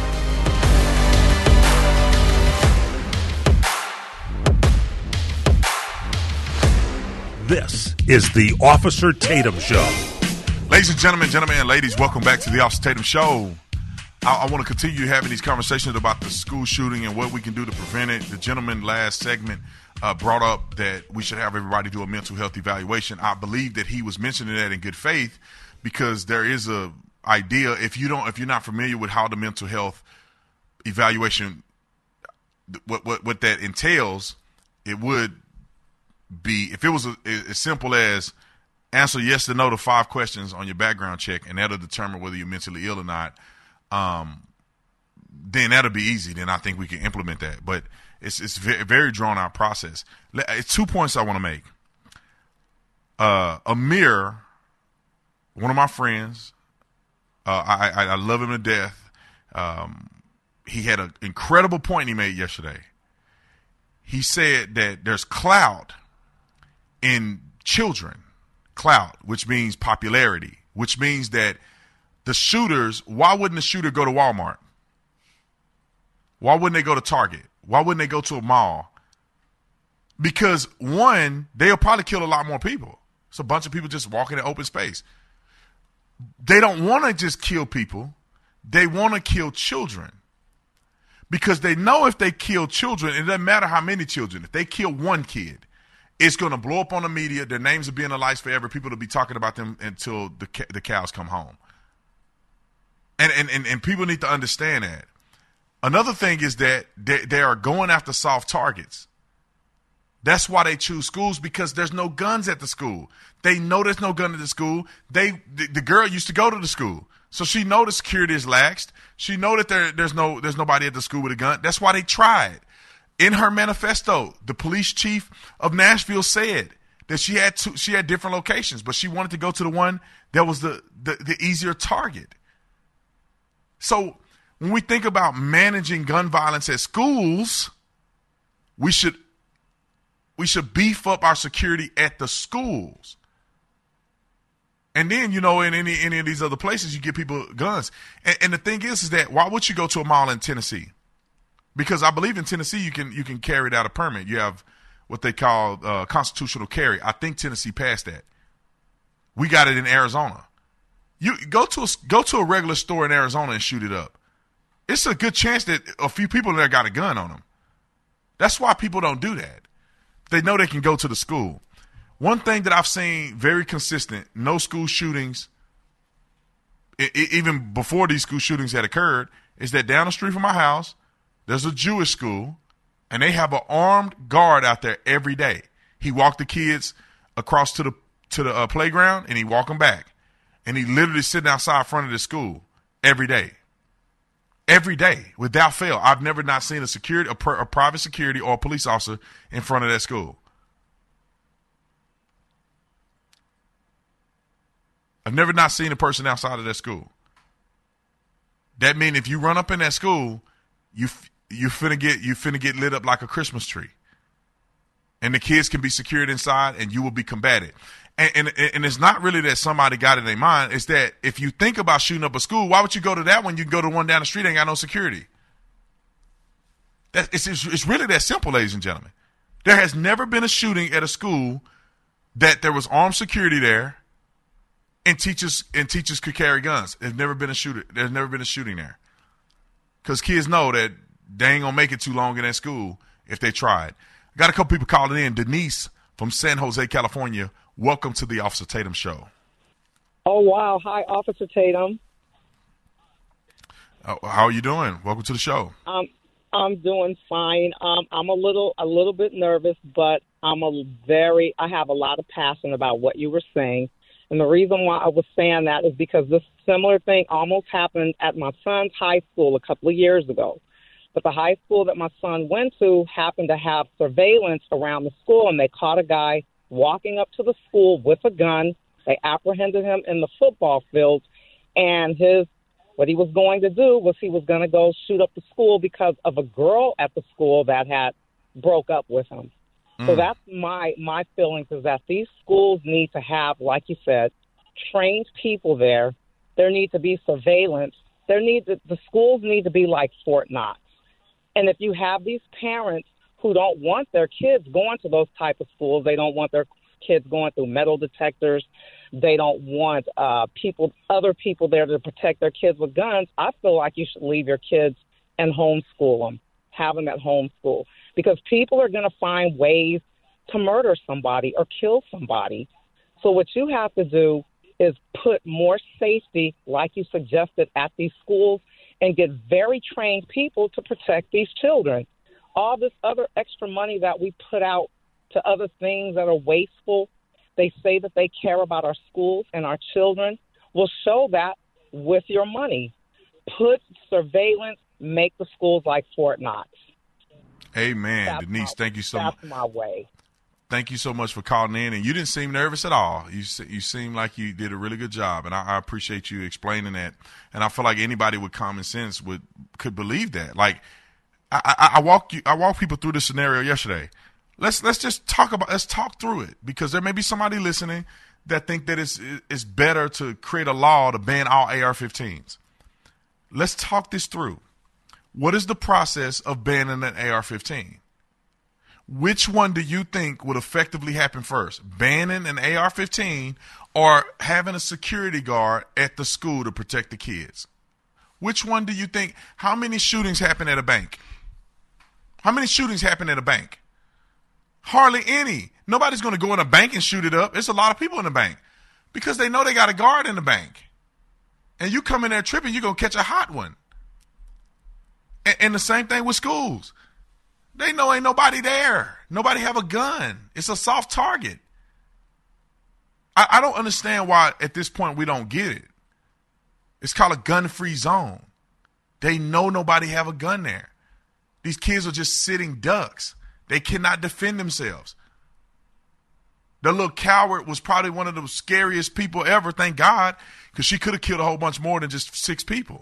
This is the Officer Tatum Show. Ladies and gentlemen, gentlemen and ladies, welcome back to the Officer Tatum Show. I, I want to continue having these conversations about the school shooting and what we can do to prevent it. The gentleman last segment uh, brought up that we should have everybody do a mental health evaluation. I believe that he was mentioning that in good faith because there is a idea, if you don't, if you're not familiar with how the mental health evaluation, what what, what that entails, it would be, if it was a, as simple as answer yes or no to five questions on your background check, and that'll determine whether you're mentally ill or not, um, then that'll be easy. Then I think we can implement that. But it's it's a very drawn out process. It's two points I want to make. Uh, Amir, one of my friends, uh, I, I I love him to death. Um, he had an incredible point he made yesterday. He said that there's clout in children, clout, which means popularity, which means that the shooters, why wouldn't the shooter go to Walmart? Why wouldn't they go to Target? Why wouldn't they go to a mall? Because, one, they'll probably kill a lot more people. It's a bunch of people just walking in open space. They don't want to just kill people. They want to kill children. Because they know if they kill children, it doesn't matter how many children. If they kill one kid, it's going to blow up on the media. Their names will be in the lights forever. People will be talking about them until the the cows come home. And and, and, and people need to understand that. Another thing is that they, they are going after soft targets. That's why they choose schools, because there's no guns at the school. They know there's no gun at the school. They the, the girl used to go to the school. So she know the security is laxed. She know that there, there's no there's nobody at the school with a gun. That's why they tried. In her manifesto, the police chief of Nashville said that she had two, she had different locations, but she wanted to go to the one that was the, the, the easier target. So when we think about managing gun violence at schools, we should we should beef up our security at the schools. And then, you know, in any any of these other places, you give people guns. And, and the thing is, is that why would you go to a mall in Tennessee? Because I believe in Tennessee you can you can carry it out a permit. You have what they call uh, constitutional carry. I think Tennessee passed that. We got it in Arizona. You go to a, go to a regular store in Arizona and shoot it up. It's a good chance that a few people there got a gun on them. That's why people don't do that. They know they can go to the school. One thing that I've seen very consistent, no school shootings, it, it, even before these school shootings had occurred, is that down the street from my house, there's a Jewish school, and they have an armed guard out there every day. He walked the kids across to the to the uh, playground, and he walk them back. And he literally sitting outside front of the school every day. Every day, without fail. I've never not seen a security, a, pr- a private security or a police officer in front of that school. I've never not seen a person outside of that school. That means if you run up in that school, you f- you finna get you finna get lit up like a Christmas tree, and the kids can be secured inside, and you will be combated. And, and and it's not really that somebody got it in their mind. It's that if you think about shooting up a school, why would you go to that one? You can go to one down the street, ain't got no security. That it's it's really that simple, ladies and gentlemen. There has never been a shooting at a school that there was armed security there, and teachers and teachers could carry guns. There's never been a shooter. There's never been a shooting there. Because kids know that they ain't going to make it too long in that school if they tried. I got a couple people calling in. Denise from San Jose, California. Welcome to the Officer Tatum Show. Oh, wow. Hi, Officer Tatum. Uh, how are you doing? Welcome to the show. Um, I'm doing fine. Um, I'm a little a little bit nervous, but I'm a very, I have a lot of passion about what you were saying. And the reason why I was saying that is because this similar thing almost happened at my son's high school a couple of years ago. But the high school that my son went to happened to have surveillance around the school, and they caught a guy walking up to the school with a gun. They apprehended him in the football field, and his what he was going to do was he was going to go shoot up the school because of a girl at the school that had broke up with him. So that's my my feelings is that these schools need to have, like you said, trained people there. There needs to be surveillance. There need to, the schools need to be like Fort Knox. And if you have these parents who don't want their kids going to those type of schools, they don't want their kids going through metal detectors, they don't want uh, people, other people there to protect their kids with guns, I feel like you should leave your kids and homeschool them, have them at homeschool, because people are going to find ways to murder somebody or kill somebody. So what you have to do is put more safety, like you suggested, at these schools and get very trained people to protect these children. All this other extra money that we put out to other things that are wasteful, they say that they care about our schools and our children, will show that with your money. Put surveillance, make the schools like Fort Knox. Amen. That's Denise, my, thank you so that's much. That's my way. Thank you so much for calling in, and you didn't seem nervous at all. You you seemed like you did a really good job, and I, I appreciate you explaining that. And I feel like anybody with common sense would could believe that. Like I, I, I walk you, I walk people through this scenario yesterday. Let's let's just talk about let's talk through it, because there may be somebody listening that think that it's it's better to create a law to ban all A R fifteens. Let's talk this through. What is the process of banning an A R fifteen? Which one do you think would effectively happen first? Banning an A R fifteen or having a security guard at the school to protect the kids? Which one do you think? How many shootings happen at a bank? How many shootings happen at a bank? Hardly any. Nobody's going to go in a bank and shoot it up. There's a lot of people in the bank because they know they got a guard in the bank. And you come in there tripping, you're going to catch a hot one. And, and the same thing with schools. They know ain't nobody there. Nobody have a gun. It's a soft target. I, I don't understand why at this point we don't get it. It's called a gun-free zone. They know nobody have a gun there. These kids are just sitting ducks. They cannot defend themselves. The little coward was probably one of the scariest people ever, thank God, because she could have killed a whole bunch more than just six people.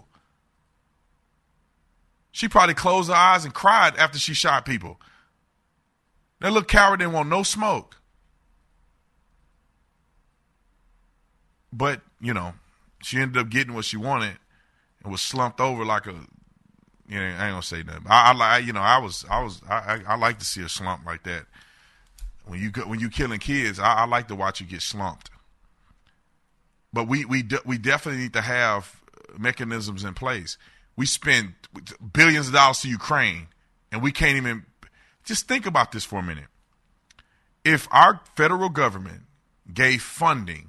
She probably closed her eyes and cried after she shot people. That little coward didn't want no smoke. But, you know, she ended up getting what she wanted and was slumped over like a, you know, I ain't gonna say nothing. I, I you know, I was, I was, I, I, I like to see a slump like that. When you when you killing kids, I, I like to watch you get slumped. But we we de- we definitely need to have mechanisms in place. We spend billions of dollars to Ukraine, and we can't even – just think about this for a minute. If our federal government gave funding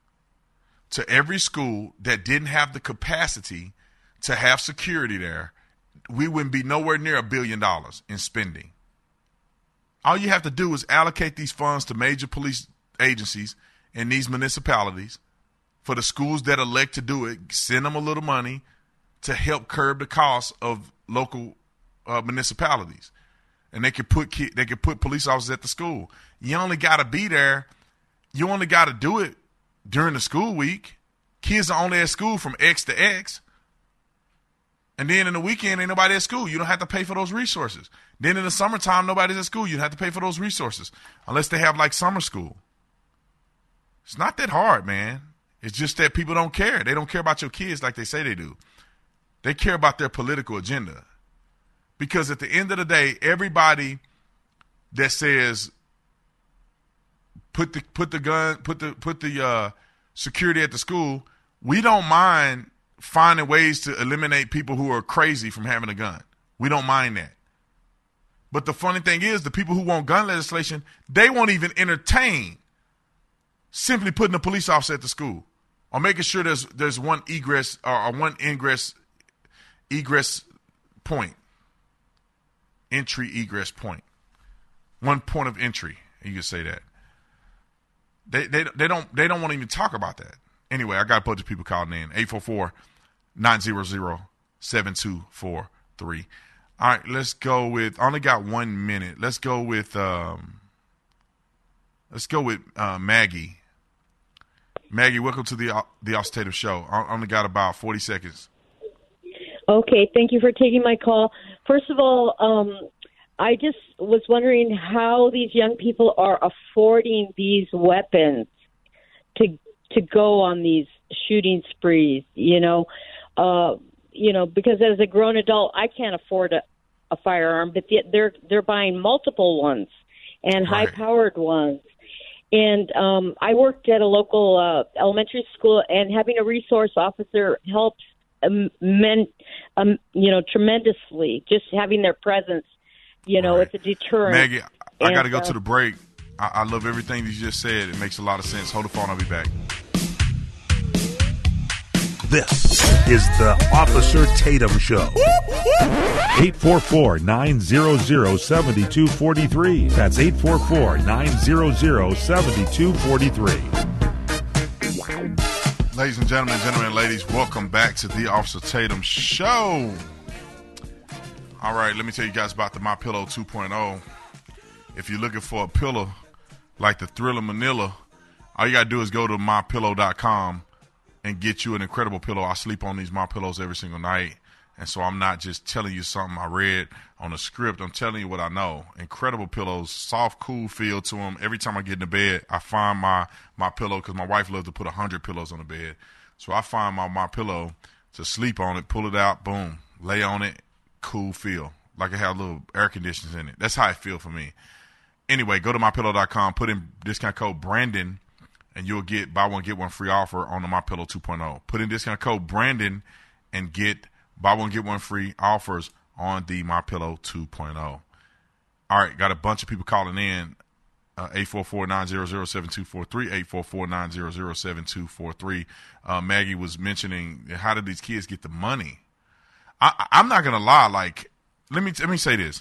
to every school that didn't have the capacity to have security there, we wouldn't be nowhere near a billion dollars in spending. All you have to do is allocate these funds to major police agencies in these municipalities. For the schools that elect to do it, send them a little money to help curb the cost of local uh, municipalities, and they could put ki- they could put police officers at the school. You only got to be there. You only got to do it during the school week. Kids are only at school from X to X, and then in the weekend ain't nobody at school. You don't have to pay for those resources. Then in the summertime, nobody's at school. You don't have to pay for those resources unless they have like summer school. It's not that hard, man. It's just that people don't care. They don't care about your kids like they say they do. They care about their political agenda. Because at the end of the day, everybody that says put the put the gun, put the put the uh, security at the school, we don't mind finding ways to eliminate people who are crazy from having a gun. We don't mind that. But the funny thing is, the people who want gun legislation, they won't even entertain simply putting a police officer at the school or making sure there's there's one egress or, or one ingress egress point, entry egress point, one point of entry. You can say that. They they they don't they don't want to even talk about that. Anyway, I got a bunch of people calling in. eight four four, nine hundred, seven two four three. All right, let's go with. I only got one minute. Let's go with. Um, let's go with uh, Maggie. Maggie, welcome to the the Ostentative Show. I only got about forty seconds. Okay, thank you for taking my call. First of all, um, I just was wondering how these young people are affording these weapons to to go on these shooting sprees, you know, uh, you know, because as a grown adult, I can't afford a, a firearm, but yet they're they're buying multiple ones and Right. high-powered ones. And um, I worked at a local uh, elementary school, and having a resource officer helps um, men, um, you know, tremendously. Just having their presence, you know, Right. it's a deterrent. Maggie, I got to And, go uh, to the break. I, I love everything you just said. It makes a lot of sense. Hold the phone. I'll be back. This is the Officer Tatum Show. eight four four, nine hundred, seven two four three. That's eight four four, nine hundred, seven two four three. Ladies and gentlemen, gentlemen and ladies, welcome back to the Officer Tatum Show. All right, let me tell you guys about the My Pillow two point oh. If you're looking for a pillow like the Thriller Manila, all you got to do is go to my pillow dot com and get you an incredible pillow. I sleep on these My Pillows every single night, and so I'm not just telling you something I read on a script. I'm telling you what I know. Incredible pillows, soft, cool feel to them. Every time I get in the bed, I find my, my pillow, because my wife loves to put one hundred pillows on the bed. So I find my, my pillow to sleep on it, pull it out, boom, lay on it, cool feel. Like it has little air conditioners in it. That's how it feels for me. Anyway, go to my pillow dot com, put in discount code Brandon, and you'll get buy one, get one free offer on the My Pillow two point oh. Put in discount code Brandon and get buy one, get one free offers on the My Pillow two point oh. All right, got a bunch of people calling in. Uh, eight four four, nine hundred, seven two four three, eight four four, nine hundred, seven two four three. Uh, Maggie was mentioning, how did these kids get the money? I, I'm not going to lie. Like, let me let me say this.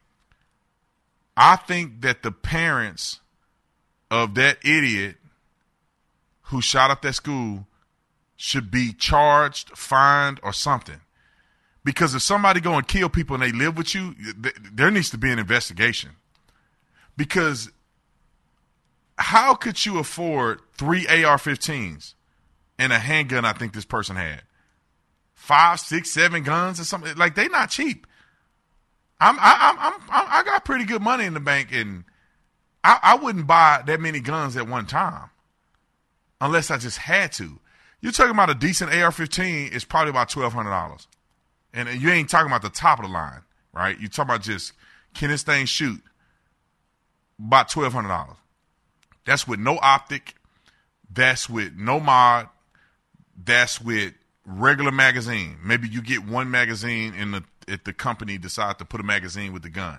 I think that the parents of that idiot who shot up that school should be charged, fined, or something. Because if somebody go and kill people and they live with you, th- there needs to be an investigation. Because how could you afford three A R fifteens and a handgun I think this person had? Five, six, seven guns or something. Like, they not cheap. I'm, I, I'm, I'm, I got pretty good money in the bank, and I, I wouldn't buy that many guns at one time unless I just had to. You're talking about a decent A R fifteen is probably about twelve hundred dollars. And you ain't talking about the top of the line, right? You're talking about just, can this thing shoot? About twelve hundred dollars. That's with no optic. That's with no mod. That's with regular magazine. Maybe you get one magazine in the if the company decides to put a magazine with the gun.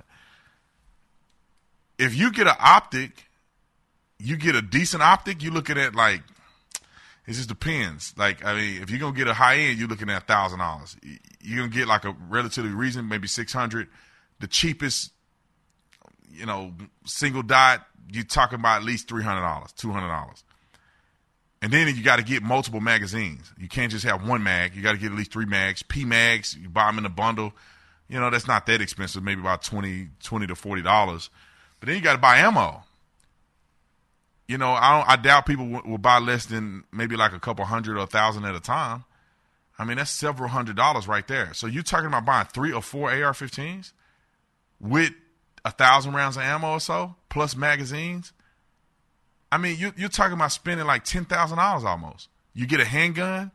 If you get an optic, you get a decent optic, you're looking at like, it just depends. Like, I mean, if you're going to get a high end, you're looking at one thousand dollars. You're going to get like a relatively reasonable, maybe six hundred dollars. The cheapest, you know, single dot, you're talking about at least three hundred dollars, two hundred dollars. And then you got to get multiple magazines. You can't just have one mag. You got to get at least three mags. P mags, you buy them in a bundle. You know, that's not that expensive, maybe about twenty to forty dollars. But then you got to buy ammo. You know, I don't, I doubt people will, will buy less than maybe like a couple hundred or a thousand at a time. I mean, that's several hundred dollars right there. So you're talking about buying three or four A R fifteens with a thousand rounds of ammo or so, plus magazines. I mean, you, you're talking about spending like ten thousand dollars almost. You get a handgun.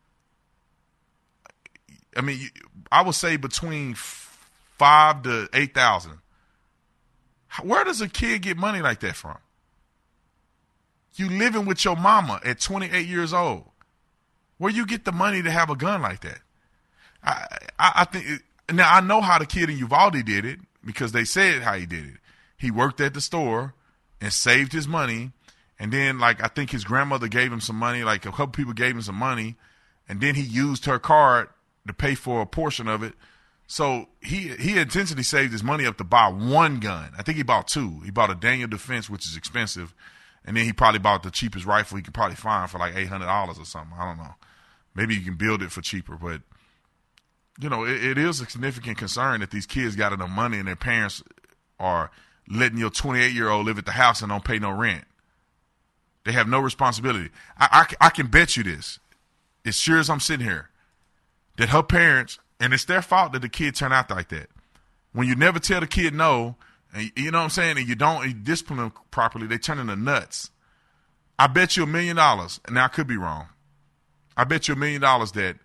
I mean, you, I would say between five to eight thousand. Where does a kid get money like that from? You living with your mama at twenty-eight years old. Where you get the money to have a gun like that? I I, I think it, now I know how the kid in Uvalde did it because they said how he did it. He worked at the store and saved his money. And then, like, I think his grandmother gave him some money. Like, a couple people gave him some money. And then he used her card to pay for a portion of it. So he he intentionally saved his money up to buy one gun. I think he bought two. He bought a Daniel Defense, which is expensive. And then he probably bought the cheapest rifle he could probably find for like eight hundred dollars or something. I don't know. Maybe you can build it for cheaper. But, you know, it, it is a significant concern that these kids got enough money and their parents are letting your twenty-eight-year-old live at the house and don't pay no rent. They have no responsibility. I, I, I can bet you this, as sure as I'm sitting here, that her parents, and it's their fault that the kid turned out like that. When you never tell the kid no, and you know what I'm saying, and you don't you discipline them properly, they turn into nuts. I bet you a million dollars, and I could be wrong. I bet you a million dollars that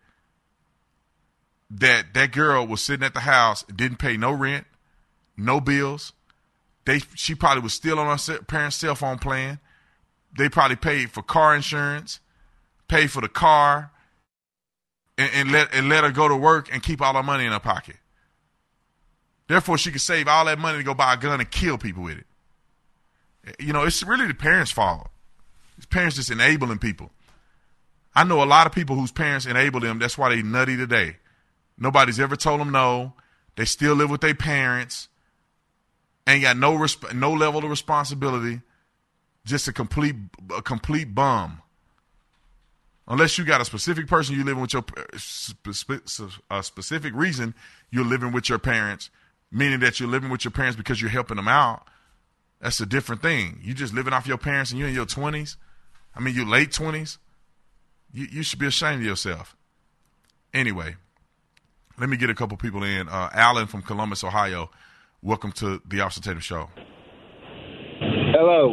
that that girl was sitting at the house, didn't pay no rent, no bills. They she probably was still on her parents' cell phone plan. They probably paid for car insurance, paid for the car, and, and let and let her go to work and keep all her money in her pocket. Therefore, she could save all that money to go buy a gun and kill people with it. You know, it's really the parents' fault. It's parents just enabling people. I know a lot of people whose parents enable them. That's why they nutty today. Nobody's ever told them no. They still live with their parents. Ain't got no resp- no level of responsibility. Just a complete a complete bum. Unless you got a specific person you living with your a specific reason you're living with your parents, meaning that you're living with your parents because you're helping them out. That's a different thing. You just living off your parents and you're in your twenties. I mean, your late twenties. You, you should be ashamed of yourself. Anyway, let me get a couple people in. Uh, Alan from Columbus, Ohio. Welcome to the Officer Tatum Show. Hello.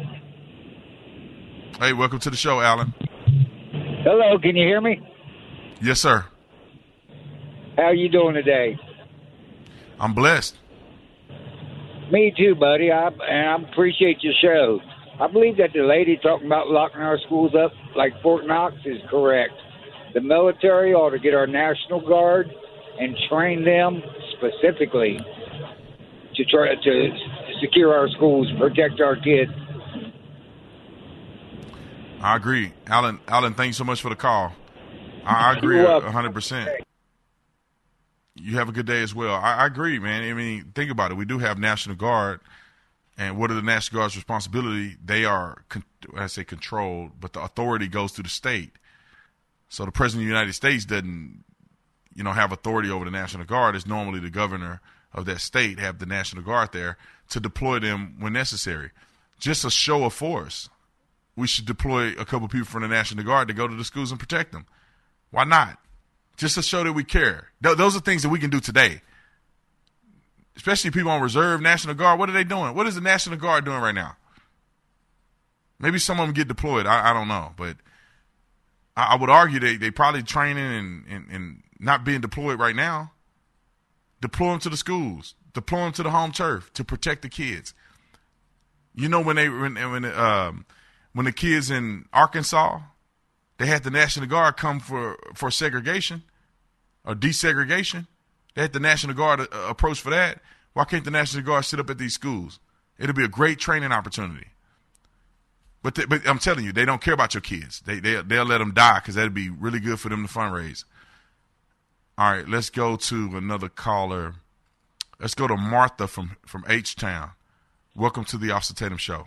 Hey, welcome to the show, Alan. Hello, can you hear me? Yes, sir. How are you doing today? I'm blessed. Me too, buddy. I and I appreciate your show. I believe that the lady talking about locking our schools up like Fort Knox is correct. The military ought to get our National Guard and train them specifically to try to secure our schools, protect our kids. I agree. Alan, Alan, thank you so much for the call. I, I agree one hundred percent. You have a good day as well. I, I agree, man. I mean, think about it. We do have National Guard, and what are the National Guard's responsibility? They are, I say controlled, but the authority goes to the state. So the President of the United States doesn't, you know, have authority over the National Guard. It's normally the governor of that state have the National Guard there to deploy them when necessary. Just a show of force. We should deploy a couple people from the National Guard to go to the schools and protect them. Why not? Just to show that we care. Th- those are things that we can do today. Especially people on reserve, National Guard. What are they doing? What is the National Guard doing right now? Maybe some of them get deployed. I, I don't know. But I, I would argue they they probably training and, and, and not being deployed right now. Deploy them to the schools. Deploy them to the home turf to protect the kids. You know when they when when um, when the kids in Arkansas, they had the National Guard come for, for segregation or desegregation. They had the National Guard uh, approach for that. Why can't the National Guard sit up at these schools? It'll be a great training opportunity. But they, but I'm telling you, they don't care about your kids. They they they'll let them die because that'd be really good for them to fundraise. All right, let's go to another caller. Let's go to Martha from from H-Town. Welcome to the Officer Tatum Show.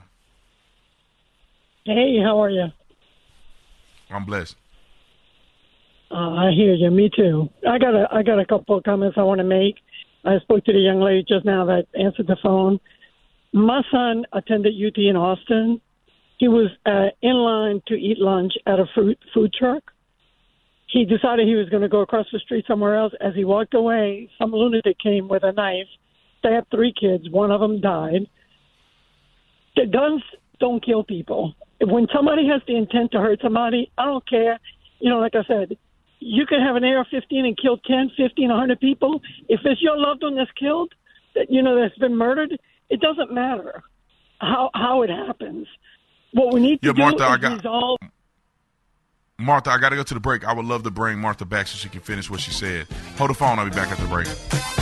Hey, how are you? I'm blessed. Uh, I hear you. Me too. I got a I got a couple of comments I want to make. I spoke to the young lady just now that answered the phone. My son attended U T in Austin. He was uh, in line to eat lunch at a fruit food truck. He decided he was going to go across the street somewhere else. As he walked away, some lunatic came with a knife, stabbed three kids. One of them died. The guns don't kill people. When somebody has the intent to hurt somebody, I don't care. You know, like I said, you could have an A R fifteen and kill ten, fifteen, one hundred people. If it's your loved one that's killed, that you know, that's been murdered, it doesn't matter how how it happens. What we need to yeah, do Martha, is I got, resolve. Martha, I got to go to the break. I would love to bring Martha back so she can finish what she said. Hold the phone. I'll be back at the break.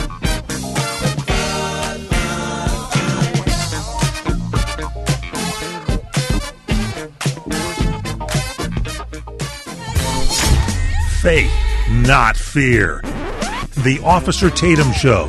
Faith, not fear. The Officer Tatum Show.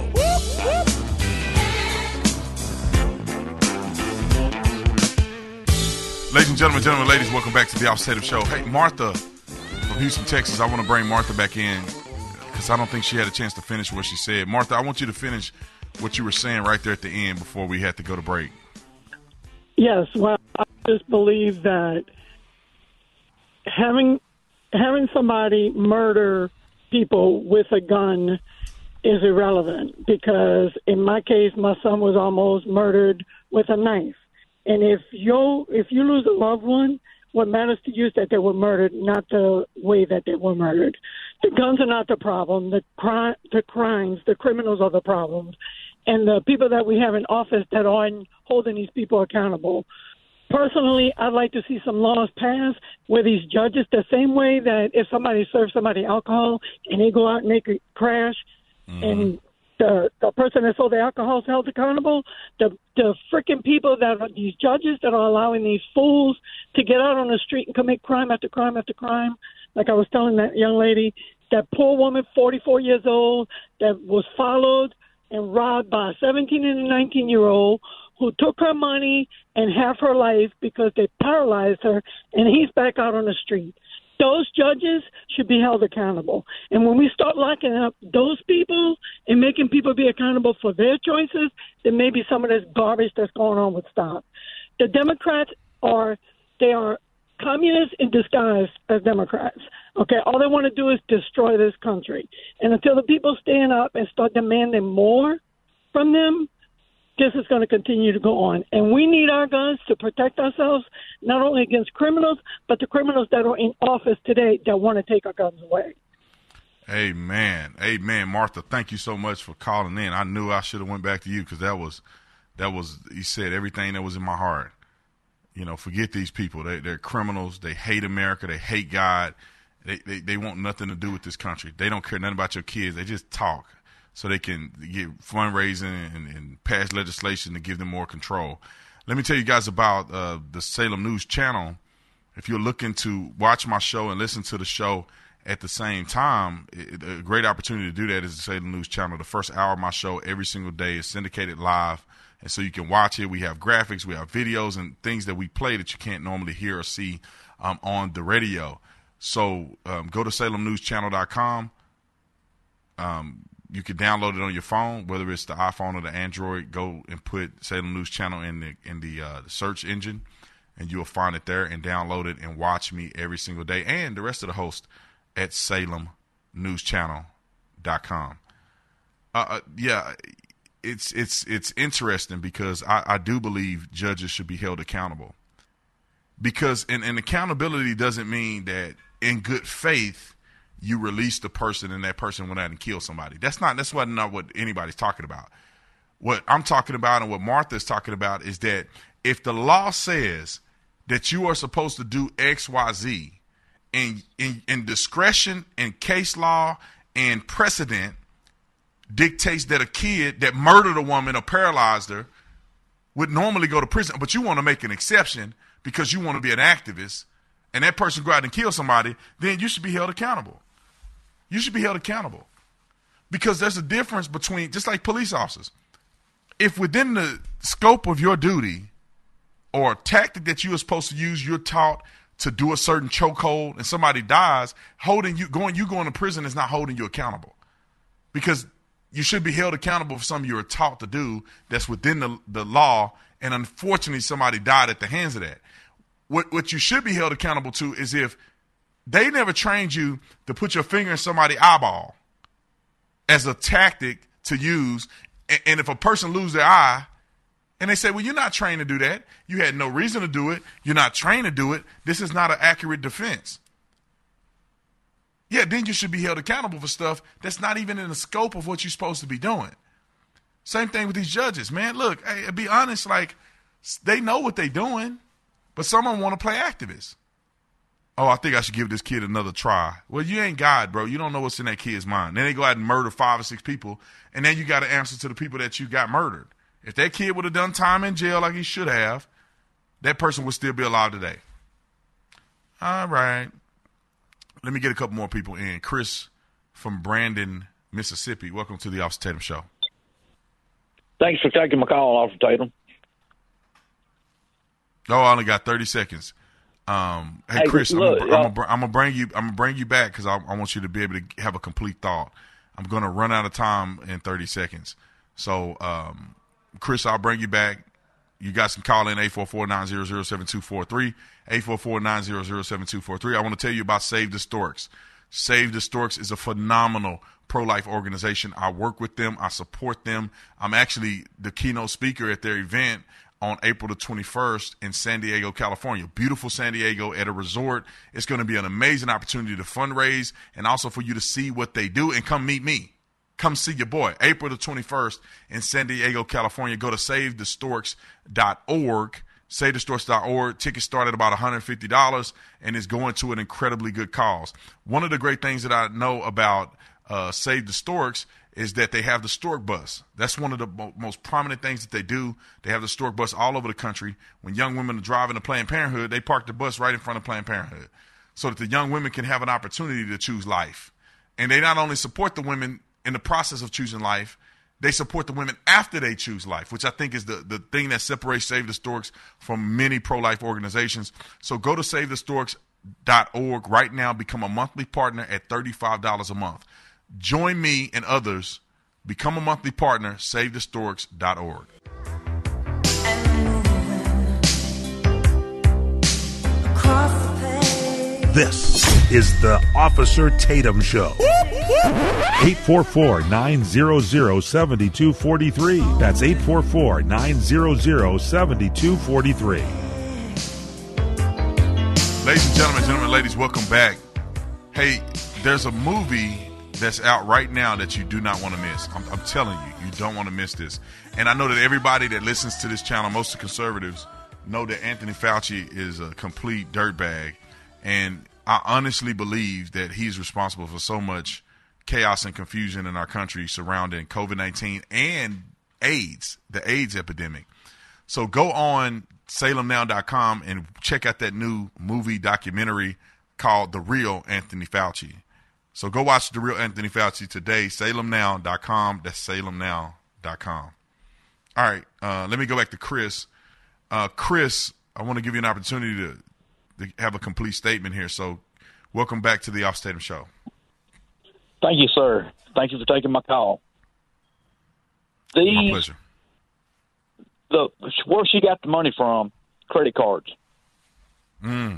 Ladies and gentlemen, gentlemen, ladies, welcome back to the Officer Tatum Show. Hey, Martha from Houston, Texas, I want to bring Martha back in because I don't think she had a chance to finish what she said. Martha, I want you to finish what you were saying right there at the end before we had to go to break. Yes, well, I just believe that having having somebody murder people with a gun is irrelevant because in my case, my son was almost murdered with a knife. And if you if you lose a loved one, what matters to you is that they were murdered, not the way that they were murdered. The guns are not the problem. The cri- the crimes, the criminals are the problems. And the people that we have in office that aren't holding these people accountable. Personally, I'd like to see some laws passed where these judges, the same way that if somebody serves somebody alcohol and they go out and make a crash, mm-hmm. and the the person that sold the alcohol is held accountable, the the freaking people that are these judges that are allowing these fools to get out on the street and commit crime after crime after crime, like I was telling that young lady, that poor woman, forty-four years old, that was followed and robbed by a seventeen and a nineteen-year-old who took her money and half her life because they paralyzed her, and he's back out on the street. Those judges should be held accountable. And when we start locking up those people and making people be accountable for their choices, then maybe some of this garbage that's going on would stop. The Democrats are, they are communists in disguise as Democrats. Okay, all they want to do is destroy this country. And until the people stand up and start demanding more from them, this is going to continue to go on. And we need our guns to protect ourselves, not only against criminals, but the criminals that are in office today that want to take our guns away. Amen. Amen. Martha, thank you so much for calling in. I knew I should have went back to you because that was, that was, you said everything that was in my heart. You know, forget these people. They, they're criminals. They hate America. They hate God. They, they, they want nothing to do with this country. They don't care nothing about your kids. They just talk so they can get fundraising and, and pass legislation to give them more control. Let me tell you guys about uh, the Salem News Channel. If you're looking to watch my show and listen to the show at the same time, it, a great opportunity to do that is the Salem News Channel. The first hour of my show every single day is syndicated live, and so you can watch it. We have graphics, we have videos, and things that we play that you can't normally hear or see um, on the radio. So um, go to salem news channel dot com. Um, You can download it on your phone, whether it's the iPhone or the Android. Go and put Salem News Channel in the in the, uh, the search engine, and you'll find it there, and download it and watch me every single day and the rest of the hosts at salem news channel dot com. Uh, uh, yeah, it's it's it's interesting because I, I do believe judges should be held accountable. Because and, and accountability doesn't mean that in good faith you release the person and that person went out and killed somebody. That's not that's what not what anybody's talking about. What I'm talking about and what Martha is talking about is that if the law says that you are supposed to do X, Y, Z, and in, in discretion and case law and precedent dictates that a kid that murdered a woman or paralyzed her would normally go to prison, but you want to make an exception because you want to be an activist, and that person go out and kill somebody, then you should be held accountable. You should be held accountable because there's a difference between, just like police officers, if within the scope of your duty or a tactic that you are supposed to use, you're taught to do a certain chokehold and somebody dies, holding you, going, you going to prison is not holding you accountable because you should be held accountable for something you were taught to do that's within the, the law. And unfortunately, somebody died at the hands of that. What, what you should be held accountable to is if they never trained you to put your finger in somebody's eyeball as a tactic to use. And, and if a person loses their eye and they say, well, you're not trained to do that. You had no reason to do it. You're not trained to do it. This is not an accurate defense. Yeah, then you should be held accountable for stuff that's not even in the scope of what you're supposed to be doing. Same thing with these judges, man. Look, hey, be honest, like they know what they're doing, but some of them want to play activists. Oh, I think I should give this kid another try. Well, you ain't God, bro. You don't know what's in that kid's mind. Then they go out and murder five or six people, and then you got to answer to the people that you got murdered. If that kid would have done time in jail like he should have, that person would still be alive today. All right. Let me get a couple more people in. Chris from Brandon, Mississippi. Welcome to the Officer Tatum Show. Thanks for taking my call, Officer Tatum. Oh, I only got thirty seconds. Um, hey, hey, Chris, look, I'm gonna, I'm gonna bring you. I'm gonna bring you back because I, I want you to be able to have a complete thought. I'm gonna run out of time in thirty seconds. So, um, Chris, I'll bring you back. You guys can call in eight four four, nine zero zero, seven two four three, eight four four, nine zero zero, seven two four three. I want to tell you about Save the Storks. Save the Storks is a phenomenal pro-life organization. I work with them. I support them. I'm actually the keynote speaker at their event on April the twenty-first in San Diego, California. Beautiful San Diego at a resort. It's going to be an amazing opportunity to fundraise and also for you to see what they do and come meet me. Come see your boy. April the twenty-first in San Diego, California. Go to save the storks dot org. save the storks dot org. Tickets start at about one hundred fifty dollars, and it's going to an incredibly good cause. One of the great things that I know about uh, Save the Storks is that they have the Stork Bus. That's one of the mo- most prominent things that they do. They have the Stork Bus all over the country. When young women are driving to Planned Parenthood, they park the bus right in front of Planned Parenthood so that the young women can have an opportunity to choose life. And they not only support the women in the process of choosing life, they support the women after they choose life, which I think is the, the thing that separates Save the Storks from many pro-life organizations. So go to save the storks dot org right now. Become a monthly partner at thirty-five dollars a month. Join me and others. Become a monthly partner, save the storks dot org. This is the Officer Tatum Show. eight four four, nine hundred, seven two four three. That's eight four four, nine hundred, seven two four three. Ladies and gentlemen, gentlemen, ladies, welcome back. Hey, there's a movie that's out right now that you do not want to miss. I'm, I'm telling you, you don't want to miss this. And I know that everybody that listens to this channel, most of the conservatives, know that Anthony Fauci is a complete dirtbag. And I honestly believe that he's responsible for so much chaos and confusion in our country surrounding COVID nineteen and AIDS, the AIDS epidemic. So go on Salem Now dot com and check out that new movie documentary called The Real Anthony Fauci. So go watch The Real Anthony Fauci today, Salem Now dot com. That's Salem Now dot com. All right, uh, let me go back to Chris. Uh, Chris, I want to give you an opportunity to, to have a complete statement here. So welcome back to the Off Tatum Show. Thank you, sir. Thank you for taking my call. These, my pleasure. The, where she got the money from, credit cards. Mm.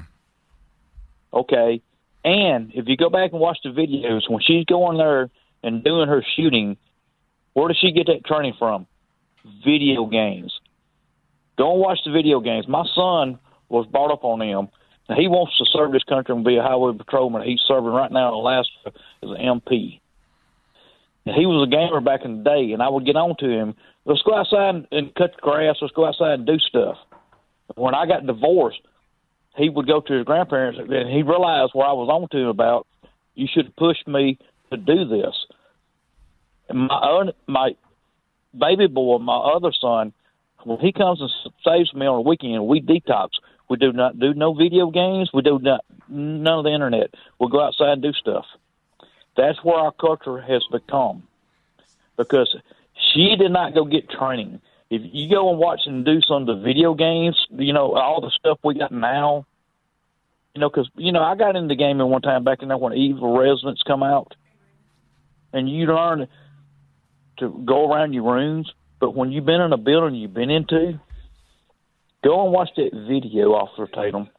Okay. And if you go back and watch the videos, when she's going there and doing her shooting, where does she get that training from? Video games. Go and watch the video games. My son was brought up on them. Now, he wants to serve this country and be a highway patrolman. He's serving right now in Alaska as an M P. Now, he was a gamer back in the day, and I would get on to him. Let's go outside and cut the grass. Let's go outside and do stuff. When I got divorced, he would go to his grandparents, and he realized what I was on to him about. You should have pushed me to do this. And my my baby boy, my other son, when he comes and saves me on the weekend, we detox. We do not do no video games. We do not none of the internet. We'll go outside and do stuff. That's where our culture has become. Because she did not go get training. If you go and watch and do some of the video games, you know, all the stuff we got now, you know, because, you know, I got into gaming one time back in there when Evil Residents come out. And you learn to go around your rooms. But when you've been in a building you've been into, go and watch that video, Officer Tatum.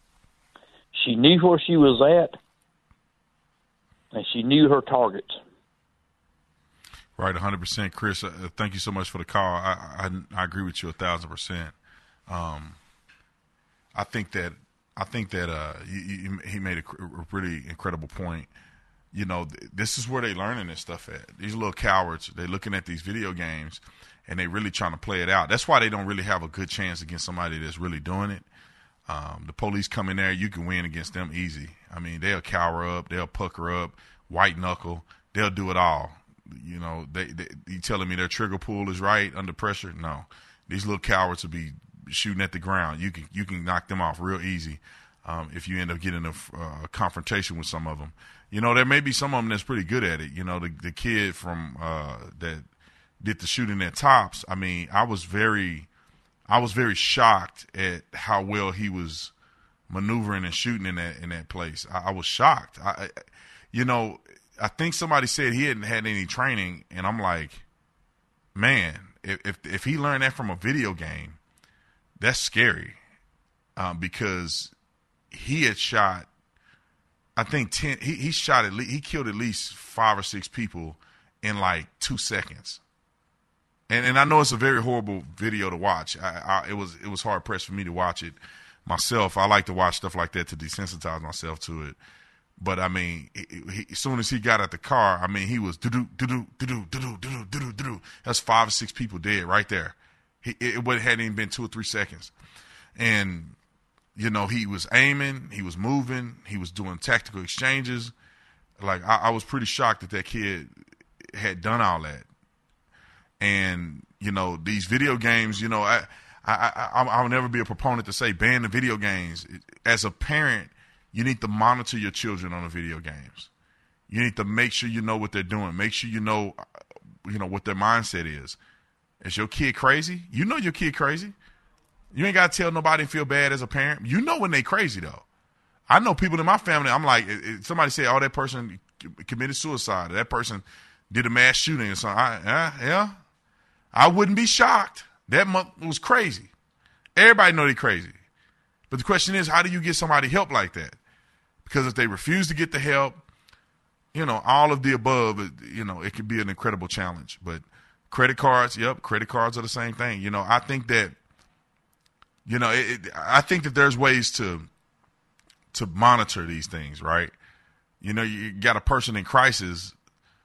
She knew where she was at, and she knew her targets. Right, one hundred percent. Chris, uh, thank you so much for the call. I, I, I agree with you one thousand percent. Um, I think that I think that uh, you, you, he made a, a really incredible point. You know, th- this is where they learning this stuff at. These little cowards, they're looking at these video games, and they really trying to play it out. That's why they don't really have a good chance against somebody that's really doing it. Um, the police come in there, you can win against them easy. I mean, they'll cower up, they'll pucker up, white knuckle, they'll do it all. You know, they, they you telling me their trigger pull is right under pressure? No. These little cowards will be shooting at the ground. You can you can knock them off real easy um, if you end up getting a, uh, a confrontation with some of them. You know, there may be some of them that's pretty good at it. You know, the the kid from uh, that did the shooting at Tops. I mean, I was very, I was very shocked at how well he was maneuvering and shooting in that in that place. I, I was shocked. I, I, you know, I think somebody said he hadn't had any training, and I'm like, man, if if, if he learned that from a video game, that's scary, um, because he had shot. I think ten. He he shot at least he killed at least five or six people in like two seconds. And and I know it's a very horrible video to watch. I, I, it was it was hard pressed for me to watch it myself. I like to watch stuff like that to desensitize myself to it. But I mean, he, he, as soon as he got out the car, I mean, he was do do do do do do do do do do do. That's five or six people dead right there. He, it, it hadn't even been two or three seconds, and you know he was aiming, he was moving, he was doing tactical exchanges. Like I, I was pretty shocked that that kid had done all that. And you know these video games, you know, I I I I'll never be a proponent to say ban the video games. As a parent, you need to monitor your children on the video games. You need to make sure you know what they're doing. Make sure you know, you know, what their mindset is. Is your kid crazy? You know your kid crazy. You ain't got to tell nobody and feel bad as a parent. You know when they crazy, though. I know people in my family, I'm like, somebody say, oh, that person committed suicide. Or that person did a mass shooting or something. I, yeah, yeah. I wouldn't be shocked. That month was crazy. Everybody know they crazy. But the question is, how do you get somebody help like that? Because if they refuse to get the help, you know, all of the above, you know, it could be an incredible challenge. But credit cards, yep, credit cards are the same thing. You know, I think that, you know, it, it, I think that there's ways to to monitor these things, right? You know, you got a person in crisis,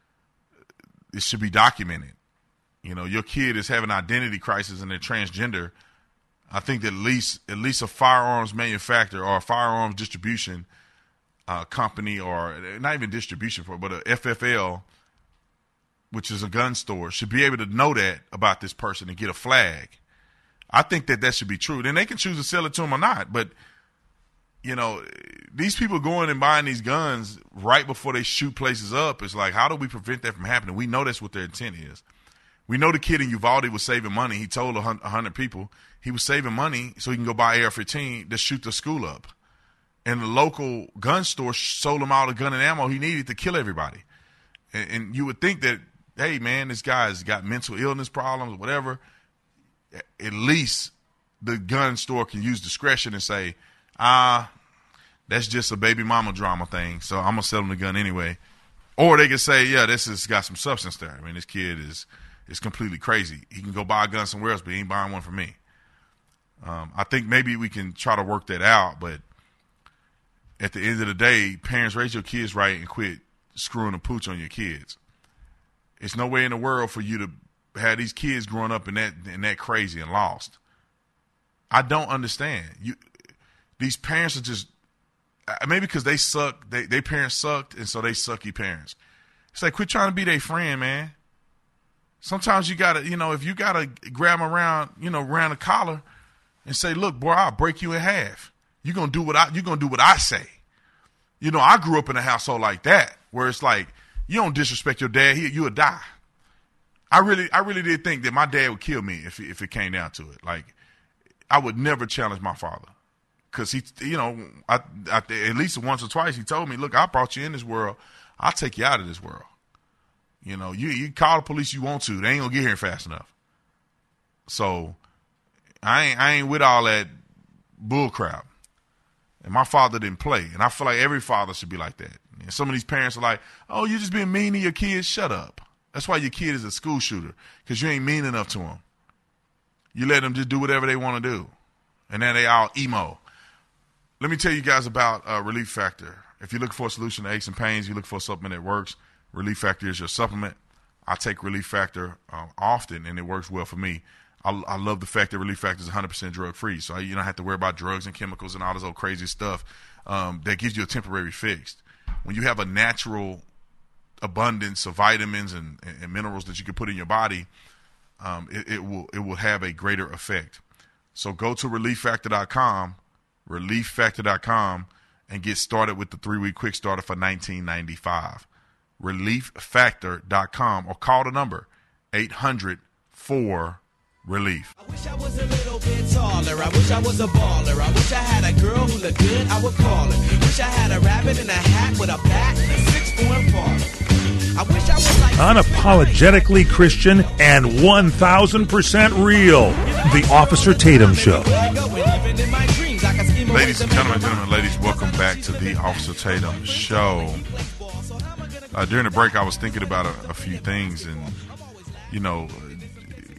it should be documented. You know, your kid is having an identity crisis and they're transgender. I think that at least at least a firearms manufacturer or a firearms distribution uh, company, or not even distribution for, but a F F L, which is a gun store, should be able to know that about this person and get a flag. I think that that should be true. Then they can choose to sell it to them or not. But, you know, these people going and buying these guns right before they shoot places up, it's like, how do we prevent that from happening? We know that's what their intent is. We know the kid in Uvalde was saving money. He told a hundred people he was saving money so he can go buy A R fifteen to shoot the school up. And the local gun store sold him all the gun and ammo he needed to kill everybody. And, and you would think that, hey, man, this guy's got mental illness problems or whatever. At least the gun store can use discretion and say, ah, that's just a baby mama drama thing, so I'm going to sell him the gun anyway. Or they can say, yeah, this has got some substance there. I mean, this kid is is completely crazy. He can go buy a gun somewhere else, but he ain't buying one from me. Um, I think maybe we can try to work that out, but at the end of the day, parents, raise your kids right and quit screwing the pooch on your kids. It's no way in the world for you to have these kids growing up in that in that crazy and lost. I don't understand. You, these parents are just, maybe because they suck, they, they parents sucked, and so they sucky parents. It's like, quit trying to be their friend, man. Sometimes you gotta, you know, if you gotta grab them around, you know, around the collar and say, look, boy, I'll break you in half. You're gonna do what I you're gonna do what I say. You know, I grew up in a household like that, where it's like, you don't disrespect your dad, he you'll die. I really I really did think that my dad would kill me if if it came down to it. Like, I would never challenge my father. Because he, you know, I, I, at least once or twice he told me, look, I brought you in this world. I'll take you out of this world. You know, you, you call the police you want to. They ain't going to get here fast enough. So I ain't, I ain't with all that bull crap. And my father didn't play. And I feel like every father should be like that. And some of these parents are like, oh, you're just being mean to your kids. Shut up. That's why your kid is a school shooter, because you ain't mean enough to them. You let them just do whatever they want to do. And then they all emo. Let me tell you guys about uh, Relief Factor. If you're looking for a solution to aches and pains, you look for a supplement that works, Relief Factor is your supplement. I take Relief Factor uh, often, and it works well for me. I, I love the fact that Relief Factor is one hundred percent drug-free, so you don't have to worry about drugs and chemicals and all this old crazy stuff um, that gives you a temporary fix. When you have a natural abundance of vitamins and, and, and minerals that you can put in your body, um, it, it will it will have a greater effect. So go to relief factor dot com, relief factor dot com, and get started with the three-week quick starter for nineteen ninety-five. relief factor dot com, or call the number eight hundred four relief. I wish I was a little bit taller. I wish I was a baller. I wish I had a girl who looked good, I would call her. Wish I had a rabbit in a hat with a bat and a six-form parlor. I wish I was like unapologetically Christian and one thousand percent real. The Officer Tatum Show. Ladies and gentlemen, gentlemen, ladies, welcome back to the Officer Tatum Show. Uh, during the break, I was thinking about a, a few things, and, you know,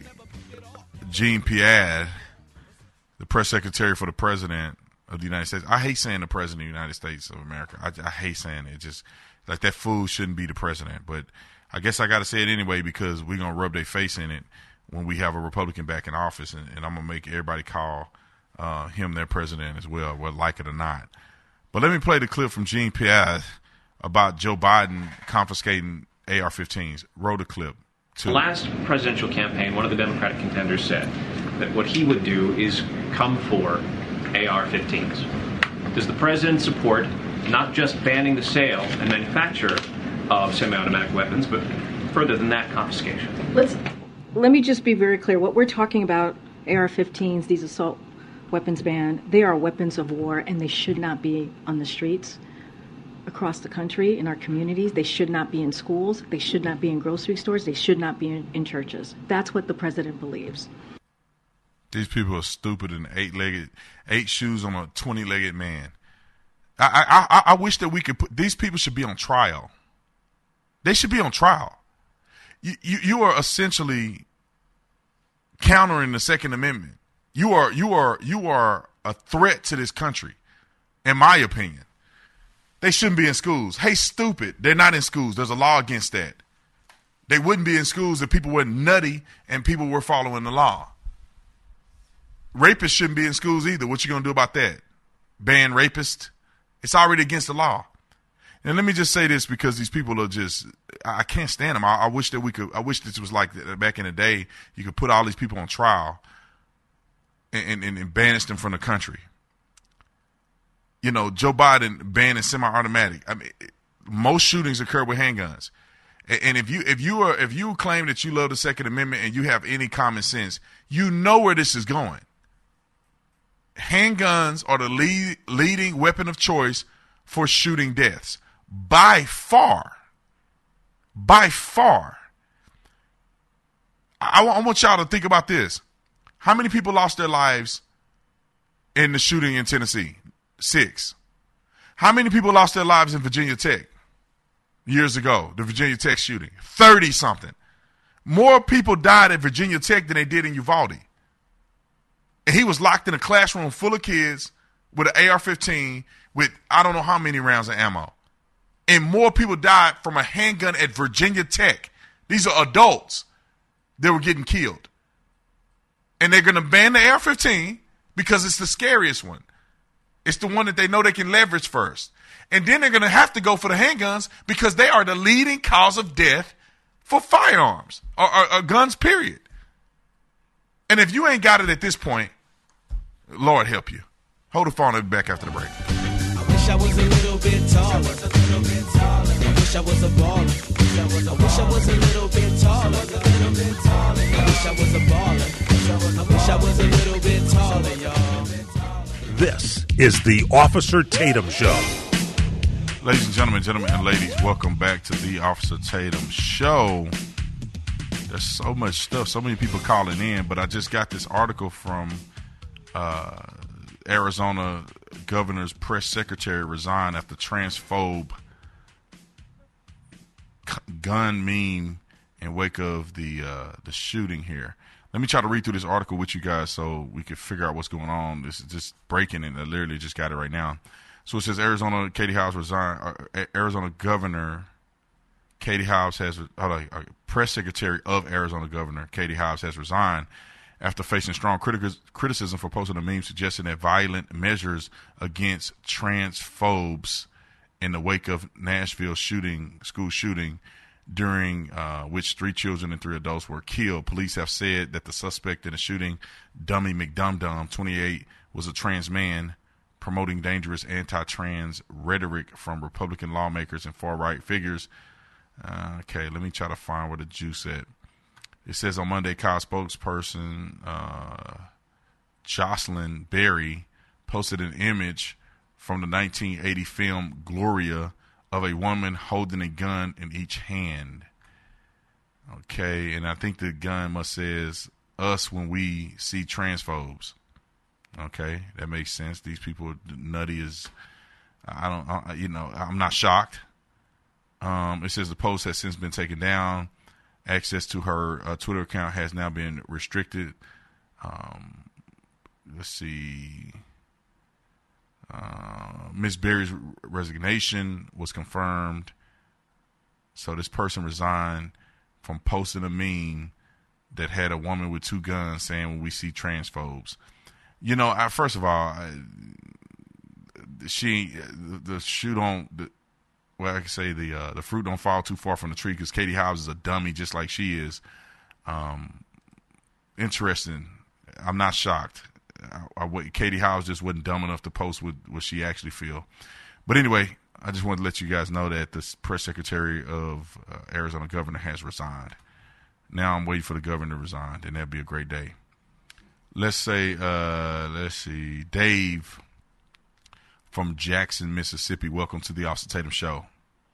Jean Pierre, the press secretary for the president of the United States. I hate saying the president of the United States of America. I, I hate saying it. Just like that fool shouldn't be the president. But I guess I got to say it anyway because we're going to rub their face in it when we have a Republican back in office. And, and I'm going to make everybody call uh, him their president as well, whether like it or not. But let me play the clip from Jean Pierre about Joe Biden confiscating A R fifteens. Roll the clip. The last presidential campaign, one of the Democratic contenders said that what he would do is come for A R fifteens. Does the president support not just banning the sale and manufacture of semi-automatic weapons, but further than that, confiscation? Let's, let me just be very clear. What we're talking about, A R fifteens, these assault weapons ban, they are weapons of war, and they should not be on the streets across the country, in our communities. They should not be in schools. They should not be in grocery stores. They should not be in, in churches. That's what the president believes. These people are stupid and eight-legged, eight shoes on a twenty-legged man. I, I, I, I wish that we could put, these people should be on trial. They should be on trial. You, you, you are essentially countering the Second Amendment. You are, you are, you are a threat to this country, in my opinion. They shouldn't be in schools. Hey, stupid. They're not in schools. There's a law against that. They wouldn't be in schools if people were nutty and people were following the law. Rapists shouldn't be in schools either. What you going to do about that? Ban rapists? It's already against the law. And let me just say this because these people are just, I can't stand them. I, I wish that we could, I wish this was like back in the day, you could put all these people on trial and, and, and banish them from the country. You know, Joe Biden banning semi-automatic. I mean, most shootings occur with handguns. And, and if you if you are if you claim that you love the Second Amendment and you have any common sense, you know where this is going. Handguns are the lead, leading weapon of choice for shooting deaths. By far. By far. I, I want y'all to think about this. How many people lost their lives in the shooting in Tennessee? Six. How many people lost their lives in Virginia Tech years ago, the Virginia Tech shooting? thirty-something. More people died at Virginia Tech than they did in Uvalde. And he was locked in a classroom full of kids with an A R fifteen with I don't know how many rounds of ammo. And more people died from a handgun at Virginia Tech. These are adults that were getting killed. And they're going to ban the A R fifteen because it's the scariest one. It's the one that they know they can leverage first. And then they're going to have to go for the handguns because they are the leading cause of death for firearms or, or, or guns, period. And if you ain't got it at this point, Lord help you. Hold the phone. I'll be back after the break. I wish I was a little bit taller. I wish I was a baller. I wish I was a little bit taller. I wish I was a baller. I wish I was a little bit taller, y'all. This is the Officer Tatum Show. Ladies and gentlemen, gentlemen and ladies, welcome back to the Officer Tatum Show. There's so much stuff, so many people calling in, but I just got this article from uh, Arizona governor's press secretary resigned after transphobe gun meme in wake of the uh, the shooting here. Let me try to read through this article with you guys so we can figure out what's going on. This is just breaking, and I literally just got it right now. So it says Arizona Katie Hobbs resigned. Uh, Arizona Governor Katie Hobbs has hold on, uh, press secretary of Arizona Governor Katie Hobbs has resigned after facing strong criti- criticism for posting a meme suggesting that violent measures against transphobes in the wake of Nashville shooting, school shooting, during uh, which three children and three adults were killed. Police have said that the suspect in the shooting, Dummy McDumdum, twenty-eight, was a trans man promoting dangerous anti-trans rhetoric from Republican lawmakers and far-right figures. Uh, okay, let me try to find where the juice at. It says on Monday, Kyle spokesperson uh, Jocelyn Berry posted an image from the nineteen eighty film Gloria of a woman holding a gun in each hand. Okay, and I think the gun must says us when we see transphobes. Okay, that makes sense. These people are nutty as I don't, I, you know, I'm not shocked. Um, it says the post has since been taken down. Access to her uh, Twitter account has now been restricted. Um, let's see. Uh, Miss Berry's resignation was confirmed. So this person resigned from posting a meme that had a woman with two guns saying, "When we see transphobes." You know, I, first of all, I, she the, the shoe don't. The, well, I can say the uh, the fruit don't fall too far from the tree because Katie Hobbs is a dummy just like she is. Um, interesting. I'm not shocked. I, I, Katie Hobbs just wasn't dumb enough to post what, what she actually feel. But anyway, I just wanted to let you guys know that the press secretary of uh, Arizona governor has resigned. Now I'm waiting for the governor to resign, and that'd be a great day. Let's say, uh, let's see, Dave from Jackson, Mississippi. Welcome to the Officer Tatum Show.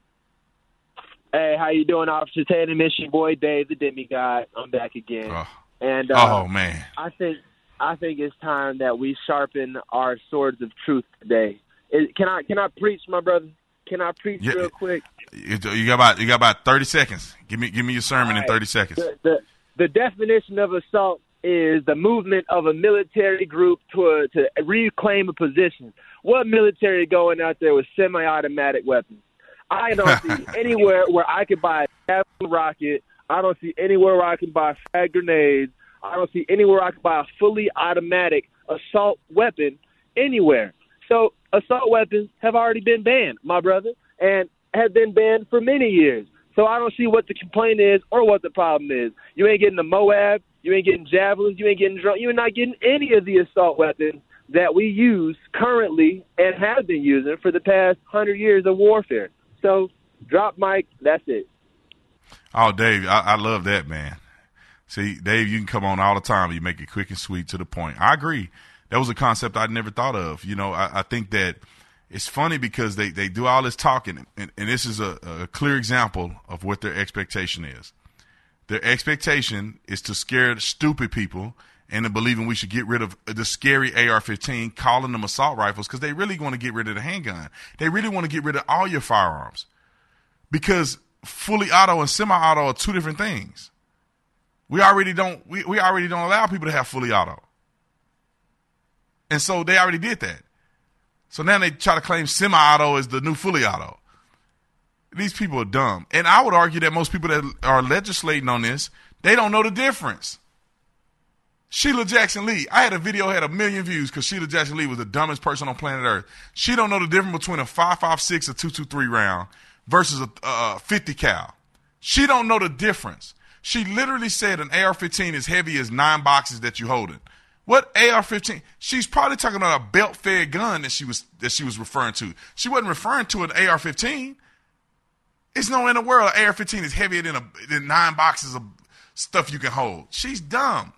Hey, how you doing, Officer Tatum? It's your boy Dave, the demigod. I'm back again. Oh, and uh, oh man, I think I think it's time that we sharpen our swords of truth today. Is, can I can I preach, my brother? Can I preach yeah, real quick? You got about you got about thirty seconds. Give me give me your sermon right. in thirty seconds. The, the, the definition of assault is the movement of a military group to a, to reclaim a position. What military going out there with semi-automatic weapons? I don't see anywhere where I can buy a javelin rocket. I don't see anywhere where I can buy frag grenades. I don't see anywhere I can buy a fully automatic assault weapon anywhere. So assault weapons have already been banned, my brother, and have been banned for many years. So I don't see what the complaint is or what the problem is. You ain't getting the Moab. You ain't getting javelins. You ain't getting drones. You're not getting any of the assault weapons that we use currently and have been using for the past hundred years of warfare. So drop mic. That's it. Oh, Dave, I, I love that, man. See, Dave, you can come on all the time. You make it quick and sweet to the point. I agree. That was a concept I'd never thought of. You know, I, I think that it's funny because they, they do all this talking, and, and this is a, a clear example of what their expectation is. Their expectation is to scare stupid people into believing we should get rid of the scary A R fifteen, calling them assault rifles, because they really want to get rid of the handgun. They really want to get rid of all your firearms because fully auto and semi-auto are two different things. We already don't we, we already don't allow people to have fully auto. And so they already did that. So now they try to claim semi-auto as the new fully auto. These people are dumb. And I would argue that most people that are legislating on this, they don't know the difference. Sheila Jackson Lee, I had a video had a million views because Sheila Jackson Lee was the dumbest person on planet Earth. She don't know the difference between a five five six or two twenty-three round versus a uh, fifty cal. She don't know the difference. She literally said an A R fifteen is heavy as nine boxes that you holding. What A R fifteen? She's probably talking about a belt-fed gun that she was that she was referring to. She wasn't referring to an A R fifteen. It's no in the world an A R fifteen is heavier than, a, than nine boxes of stuff you can hold. She's dumb.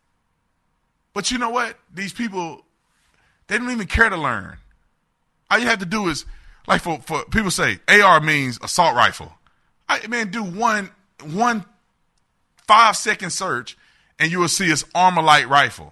But you know what? These people, they don't even care to learn. All you have to do is, like for, for people say, A R means assault rifle. I man, do one one five second search, and you will see it's Armalite rifle.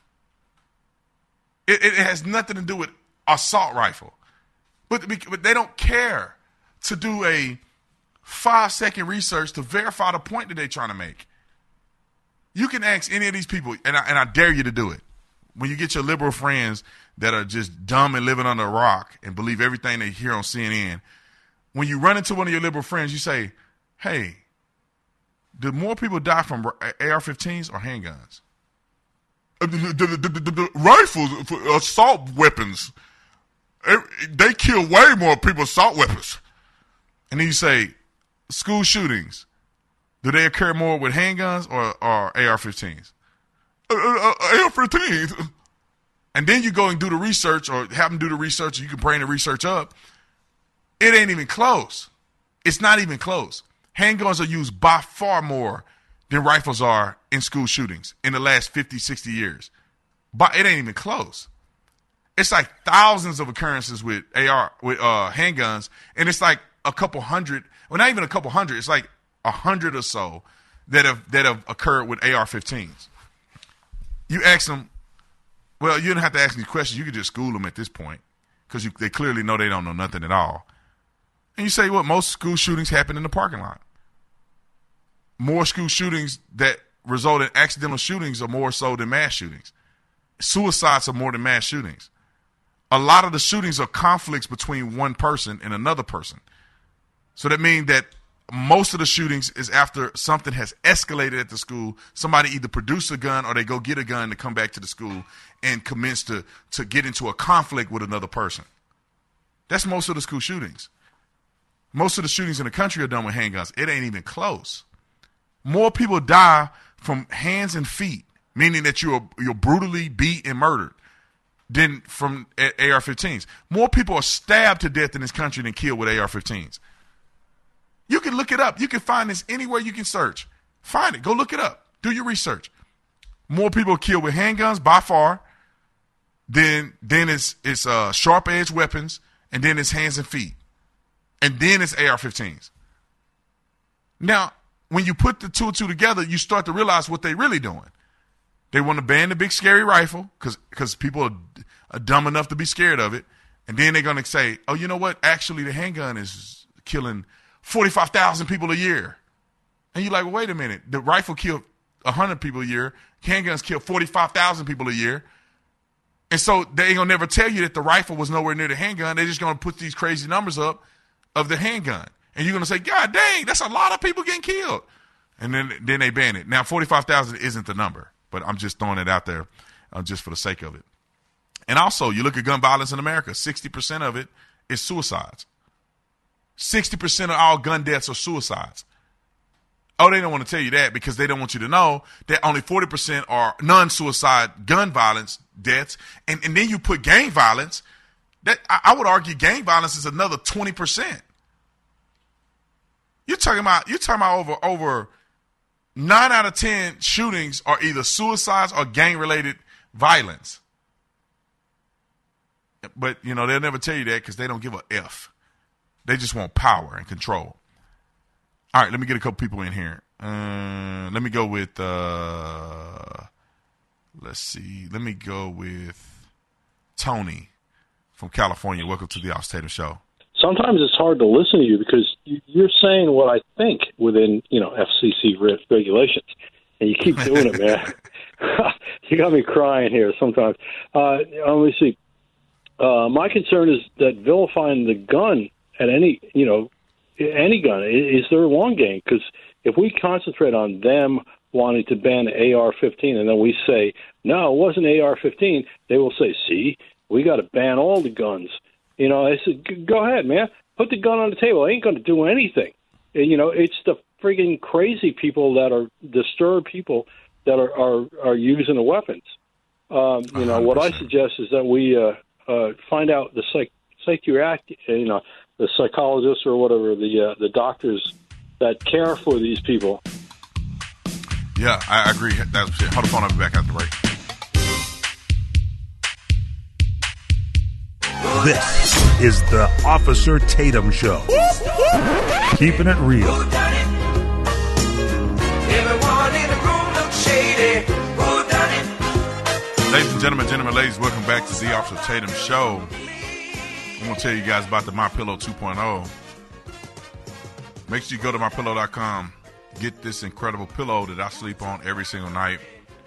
It, it has nothing to do with assault rifle, but but they don't care to do a five second research to verify the point that they're trying to make. You can ask any of these people, and I, and I dare you to do it. When you get your liberal friends that are just dumb and living under a rock and believe everything they hear on C N N, when you run into one of your liberal friends, you say, hey, do more people die from A R fifteens or handguns? The, the, the, the, the rifles, assault weapons, they kill way more people with assault weapons. And then you say, school shootings, do they occur more with handguns or, or A R fifteens? Uh, uh, A R fifteens. And then you go and do the research or have them do the research, or you can bring the research up. It ain't even close. It's not even close. Handguns are used by far more than rifles are in school shootings in the last fifty, sixty years. But it ain't even close. It's like thousands of occurrences with A R, with uh, handguns, and it's like a couple hundred, well, not even a couple hundred, it's like a hundred or so that have that have occurred with A R fifteens. You ask them, well, you don't have to ask these questions. You can just school them at this point because they clearly know they don't know nothing at all. And you say, what, most school shootings happen in the parking lot. More school shootings that result in accidental shootings are more so than mass shootings. Suicides are more than mass shootings. A lot of the shootings are conflicts between one person and another person. So that means that most of the shootings is after something has escalated at the school. Somebody either produced a gun or they go get a gun to come back to the school and commence to, to get into a conflict with another person. That's most of the school shootings. Most of the shootings in the country are done with handguns. It ain't even close. More people die from hands and feet, meaning that you're you're brutally beat and murdered, than from A R fifteens. More people are stabbed to death in this country than killed with A R fifteens. You can look it up. You can find this anywhere you can search. Find it. Go look it up. Do your research. More people are killed with handguns by far than then it's it's uh, sharp edged weapons, and then it's hands and feet, and then it's A R fifteens. Now, when you put the two and two together, you start to realize what they're really doing. They want to ban the big scary rifle because because people are, are dumb enough to be scared of it, and then they're going to say, oh, you know what? Actually, the handgun is killing forty-five thousand people a year. And you're like, well, wait a minute. The rifle killed one hundred people a year. Handguns kill forty-five thousand people a year. And so they ain't going to never tell you that the rifle was nowhere near the handgun. They're just going to put these crazy numbers up of the handgun. And you're going to say, God dang, that's a lot of people getting killed. And then, then they ban it. Now, forty-five thousand isn't the number, but I'm just throwing it out there uh, just for the sake of it. And also, you look at gun violence in America, sixty percent of it is suicides. sixty percent of all gun deaths are suicides. Oh, they don't want to tell you that because they don't want you to know that only forty percent are non-suicide gun violence deaths. And, and then you put gang violence. That I, I would argue gang violence is another twenty percent. You're talking about you're talking about over over nine out of ten shootings are either suicides or gang-related violence. But, you know, they'll never tell you that because they don't give a F. They just want power and control. All right, let me get a couple people in here. Uh, let me go with, uh, let's see. Let me go with Tony from California. Welcome to the Austin Tatum Show. Sometimes it's hard to listen to you because you're saying what I think within, you know, F C C regulations, and you keep doing it, man. You got me crying here sometimes. Uh, let me see. Uh, my concern is that vilifying the gun at any, you know, any gun is their long game. Because if we concentrate on them wanting to ban A R fifteen and then we say, no, it wasn't A R fifteen, they will say, see, we got to ban all the guns. You know, I said, go ahead, man. Put the gun on the table. It ain't going to do anything. You know, it's the friggin' crazy people that are disturbed people that are, are, are using the weapons. Um, you know, what I suggest is that we uh, uh, find out the psych, psychiatric, you know, the psychologists or whatever, the uh, the doctors that care for these people. Yeah, I agree. That's it. Hold the phone. I'll be back after the break. This is the Officer Tatum Show. Keeping it real. Everyone in the room looks shady. Who done it? Ladies and gentlemen, gentlemen, ladies, welcome back to the Officer Tatum Show. I'm going to tell you guys about the MyPillow two point oh. Make sure you go to my pillow dot com. Get this incredible pillow that I sleep on every single night.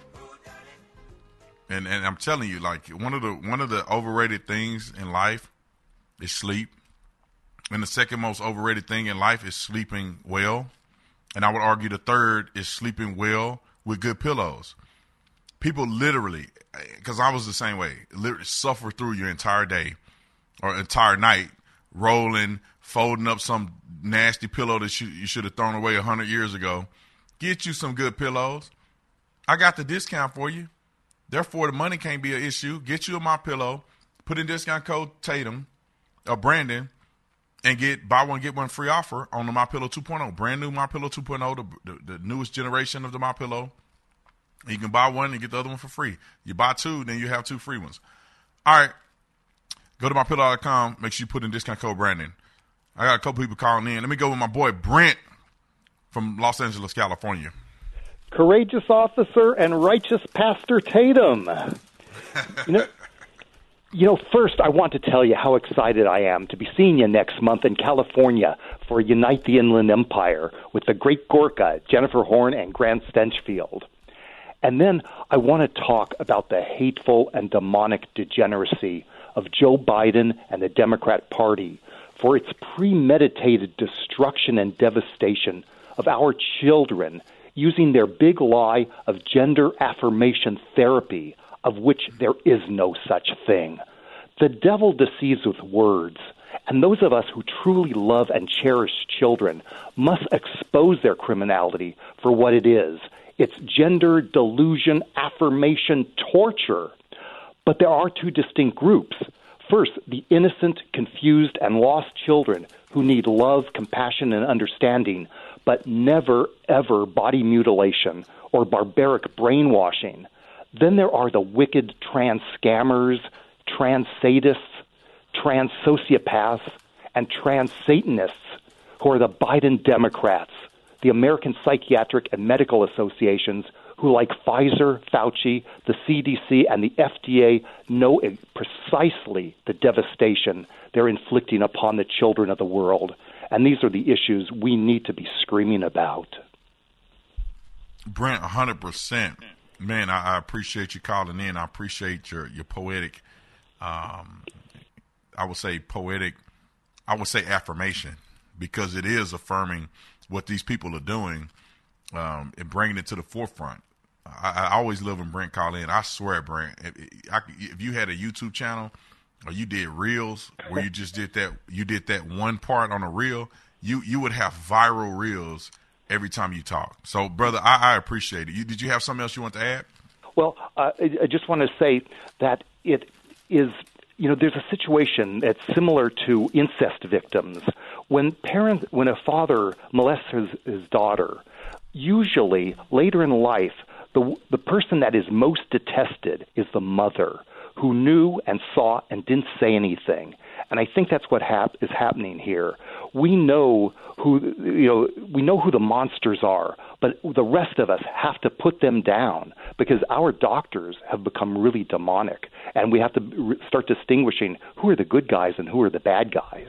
And and I'm telling you, like, one of the one of the overrated things in life is sleep. And the second most overrated thing in life is sleeping well. And I would argue the third is sleeping well with good pillows. People literally, because I was the same way, literally suffer through your entire day or entire night, rolling, folding up some nasty pillow that you, you should have thrown away a hundred years ago. Get you some good pillows. I got the discount for you. Therefore, the money can't be an issue. Get you a MyPillow, put in discount code Tatum or Brandon, and get buy one, get one free offer on the MyPillow two point oh. Brand new MyPillow two point oh, the, the, the newest generation of the MyPillow. You can buy one and get the other one for free. You buy two, then you have two free ones. All right. Go to my pillow dot com. Make sure you put in discount code Brandon. I got a couple people calling in. Let me go with my boy Brent from Los Angeles, California. Courageous officer and righteous Pastor Tatum. You know, You know, first, I want to tell you how excited I am to be seeing you next month in California for Unite the Inland Empire with the great Gorka, Jennifer Horn, and Grant Stenchfield. And then I want to talk about the hateful and demonic degeneracy of Joe Biden and the Democrat Party for its premeditated destruction and devastation of our children using their big lie of gender affirmation therapy, of which there is no such thing. The devil deceives with words, and those of us who truly love and cherish children must expose their criminality for what it is. It's gender delusion, affirmation, torture. But there are two distinct groups. First, the innocent, confused, and lost children who need love, compassion, and understanding, but never, ever body mutilation or barbaric brainwashing. Then there are the wicked trans scammers, trans sadists, trans sociopaths, and trans Satanists who are the Biden Democrats, the American Psychiatric and Medical Associations, who, like Pfizer, Fauci, the C D C, and the F D A, know precisely the devastation they're inflicting upon the children of the world. And these are the issues we need to be screaming about. Brent, one hundred percent. Man, I, I appreciate you calling in. I appreciate your, your poetic, um, I would say poetic, I would say affirmation, because it is affirming what these people are doing um, and bringing it to the forefront. I, I always love when Brent call in. I swear, Brent, if, I, if you had a YouTube channel or you did reels where you just did that, you did that one part on a reel, you, you would have viral reels every time you talk. So, brother, I, I appreciate it. You, did you have something else you want to add? Well, uh, I, I just want to say that it is, you know, there's a situation that's similar to incest victims. When parents, when a father molests his, his daughter, usually later in life, the the person that is most detested is the mother, who knew and saw and didn't say anything. And I think that's what hap- is happening here. We know who you know. We know who the monsters are, but the rest of us have to put them down because our doctors have become really demonic, and we have to re- start distinguishing who are the good guys and who are the bad guys.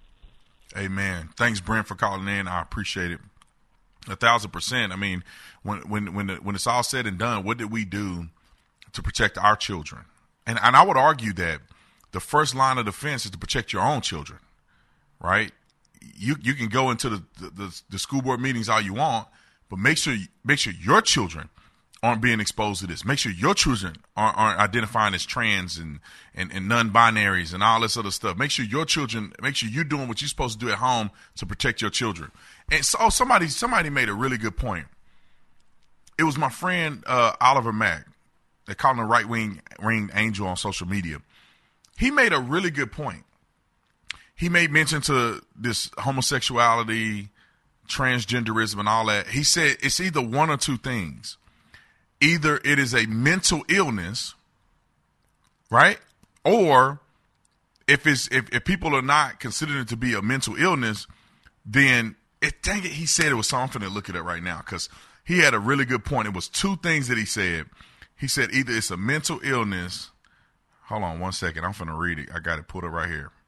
Amen. Thanks, Brent, for calling in. I appreciate it. A thousand percent. I mean, when when when the, when it's all said and done, what did we do to protect our children? And and I would argue that the first line of defense is to protect your own children, right? You you can go into the the, the school board meetings all you want, but make sure make sure your children aren't being exposed to this. Make sure your children aren't, aren't identifying as trans and, and, and non-binaries and all this other stuff. Make sure your children, make sure you're doing what you're supposed to do at home to protect your children. And so somebody somebody made a really good point. It was my friend uh, Oliver Mack. They call him a right-wing winged angel on social media. He made a really good point. He made mention to this homosexuality, transgenderism, and all that. He said it's either one or two things. Either it is a mental illness, right? Or if it's if, if people are not considering it to be a mental illness, then it dang it, he said it was something to look at it right now because he had a really good point. It was two things that he said. He said either it's a mental illness. Hold on one second. I'm finna read it. I got it pulled up right here.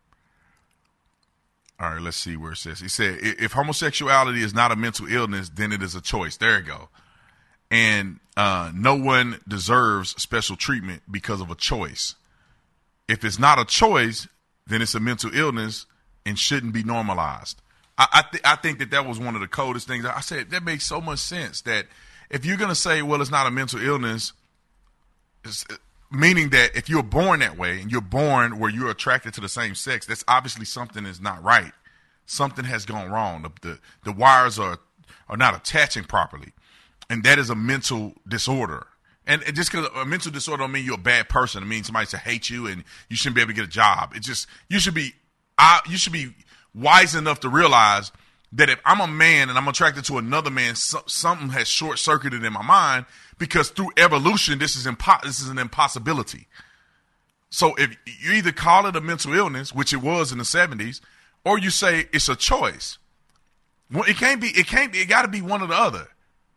All right, let's see where it says. He said if homosexuality is not a mental illness, then it is a choice. There you go. And uh, no one deserves special treatment because of a choice. If it's not a choice, then it's a mental illness and shouldn't be normalized. I I, th- I think that that was one of the coldest things. I said that makes so much sense that if you're going to say, well, it's not a mental illness, it's, meaning that if you're born that way and you're born where you're attracted to the same sex, that's obviously something is not right. Something has gone wrong. The, the, the wires are, are not attaching properly. And that is a mental disorder. And just because a mental disorder don't mean you're a bad person. It means somebody should hate you and you shouldn't be able to get a job. It just, you should be, I, you should be wise enough to realize that if I'm a man and I'm attracted to another man, so, something has short circuited in my mind because through evolution, this is impo- this is an impossibility. So if you either call it a mental illness, which it was in the seventies, or you say it's a choice. Well, it can't be, it can't be, it got to be one or the other.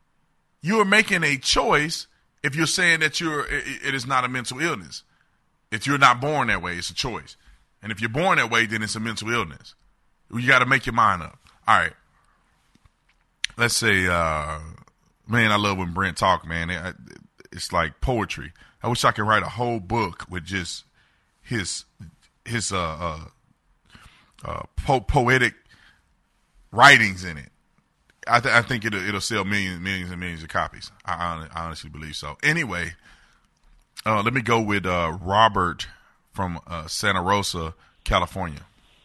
You are making a choice if you're saying that you're it, it is not a mental illness. If you're not born that way, it's a choice. And if you're born that way, then it's a mental illness. You got to make your mind up. All right. Let's say, uh, man, I love when Brent talk, man. It, it's like poetry. I wish I could write a whole book with just his his uh, uh, uh, po- poetic writings in it. I, th- I think it'll, it'll sell millions, millions and millions of copies. I, I honestly believe so. Anyway, uh, let me go with uh, Robert from uh, Santa Rosa, California.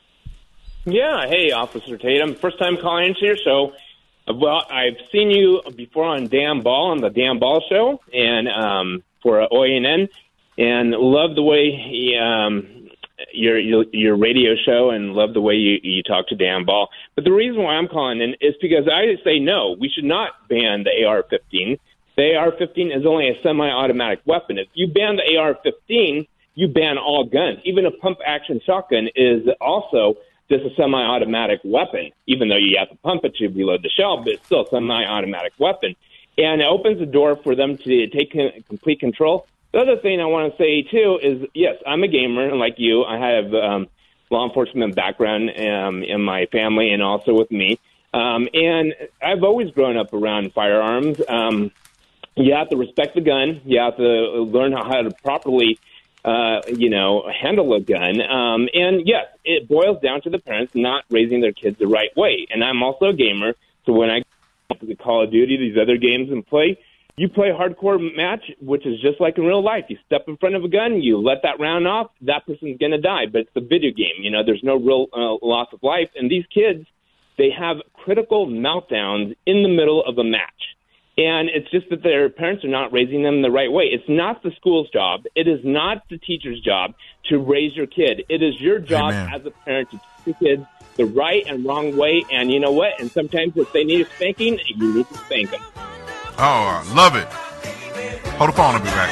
Yeah, hey, Officer Tatum. First time calling into your show. Well, I've seen you before on Dan Ball, on the Dan Ball Show, and um, for O A N N, and love the way um, your, your your radio show, and love the way you, you talk to Dan Ball. But the reason why I'm calling in is because I say no, we should not ban the A R fifteen. The A R fifteen is only a semi-automatic weapon. If you ban the A R fifteen, you ban all guns. Even a pump-action shotgun is also just a semi-automatic weapon, even though you have to pump it to reload the shell, but it's still a semi-automatic weapon. And it opens the door for them to take complete control. The other thing I want to say, too, is, yes, I'm a gamer, and like you, I have um, law enforcement background um, in my family and also with me. Um, and I've always grown up around firearms. Um, you have to respect the gun. You have to learn how, how to properly Uh, you know, handle a gun. Um, and yes, it boils down to the parents not raising their kids the right way. And I'm also a gamer, so when I go to Call of Duty, these other games and play, you play a hardcore match, which is just like in real life. You step in front of a gun, you let that round off, that person's going to die. But it's a video game. You know, there's no real uh, loss of life. And these kids, they have critical meltdowns in the middle of a match. And it's just that their parents are not raising them the right way. It's not the school's job. It is not the teacher's job to raise your kid. It is your job Amen. As a parent to teach your kids the right and wrong way. And you know what? And sometimes if they need a spanking, you need to spank them. Oh, I love it. Hold the phone. I'll be back.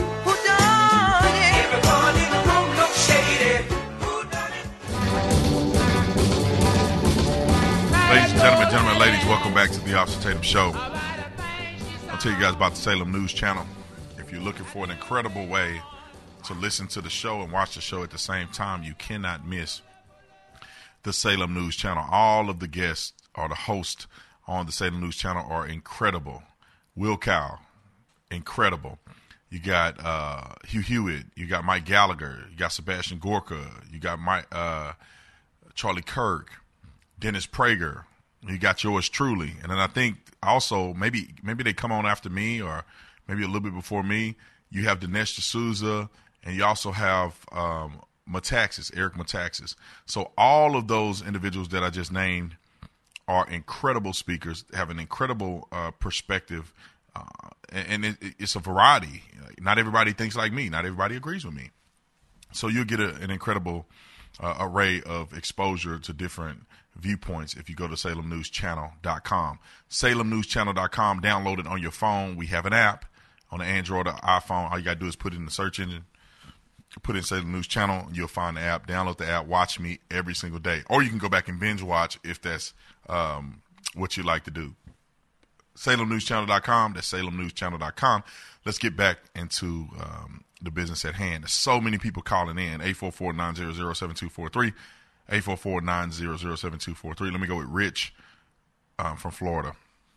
Ladies and gentlemen, gentlemen, ladies, welcome back to the Officer Tatum Show. I'll tell you guys about the Salem News Channel. If you're looking for an incredible way to listen to the show and watch the show at the same time, you cannot miss the Salem News Channel. All of the guests or the hosts on the Salem News Channel are incredible. Will Cowell, incredible. You got uh, Hugh Hewitt. You got Mike Gallagher. You got Sebastian Gorka. You got Mike, uh, Charlie Kirk, Dennis Prager. You got yours truly. And then I think also maybe maybe they come on after me or maybe a little bit before me. You have Dinesh D'Souza, and you also have um, Metaxas, Eric Metaxas. So all of those individuals that I just named are incredible speakers, have an incredible uh, perspective, uh, and it, it's a variety. Not everybody thinks like me. Not everybody agrees with me. So you'll get a, an incredible uh, array of exposure to different viewpoints if you go to salem news channel dot com. salem news channel dot com, download it on your phone. We have an app on the Android or iPhone. All you got to do is put it in the search engine, put in Salem News Channel, you'll find the app. Download the app, watch me every single day. Or you can go back and binge watch if that's um, what you like to do. salem news channel dot com, that's salem news channel dot com. Let's get back into um, the business at hand. There's so many people calling in, eight four four, nine zero zero, seven two four three. eight four four, nine zero zero, seven two four three. Let me go with Rich um, from Florida.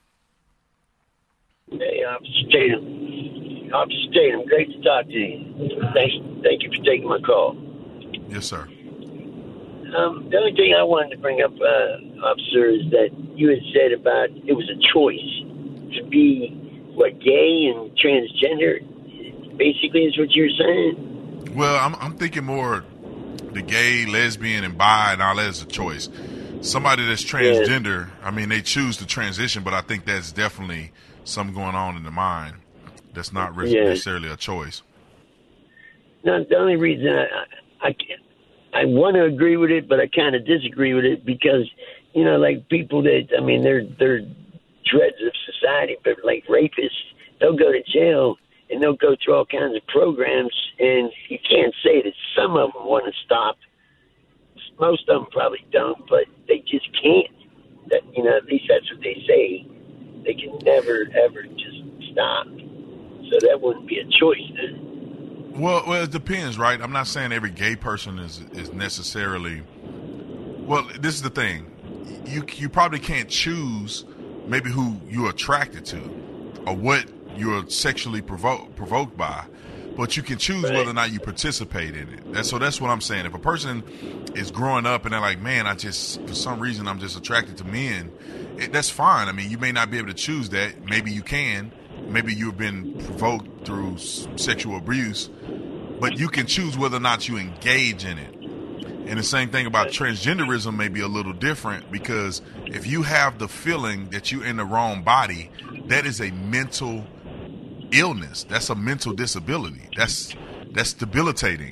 Hey, Officer Tatum. Officer Tatum, great to talk to you. Thanks, thank you for taking my call. Yes, sir. Um, the only thing I wanted to bring up, uh, Officer, is that you had said about it was a choice to be, what, gay and transgender, basically is what you're saying? Well, I'm, I'm thinking more the gay, lesbian, and bi and all that is a choice. Somebody that's transgender, yeah. I mean, they choose to transition, but I think that's definitely something going on in the mind that's not really yeah. necessarily a choice. No, the only reason I, I, I want to agree with it, but I kind of disagree with it because, you know, like people that, I mean, they're, they're dreads of society, but like rapists, they'll go to jail and they'll go through all kinds of programs, and you can't say that some of them want to stop. Most of them probably don't, but they just can't. That, you know, at least that's what they say. They can never, ever just stop. So that wouldn't be a choice then. Well, well, it depends, right? I'm not saying every gay person is is necessarily. Well, this is the thing. You you probably can't choose maybe who you're attracted to or what you're sexually provo- provoked by, but you can choose whether or not you participate in it. That's, so that's what I'm saying. If a person is growing up and they're like, man, I just, for some reason, I'm just attracted to men, it, that's fine. I mean, you may not be able to choose that. Maybe you can. Maybe you've been provoked through s- sexual abuse, but you can choose whether or not you engage in it. And the same thing about transgenderism may be a little different, because if you have the feeling that you're in the wrong body, that is a mental illness. That's a mental disability. That's that's debilitating.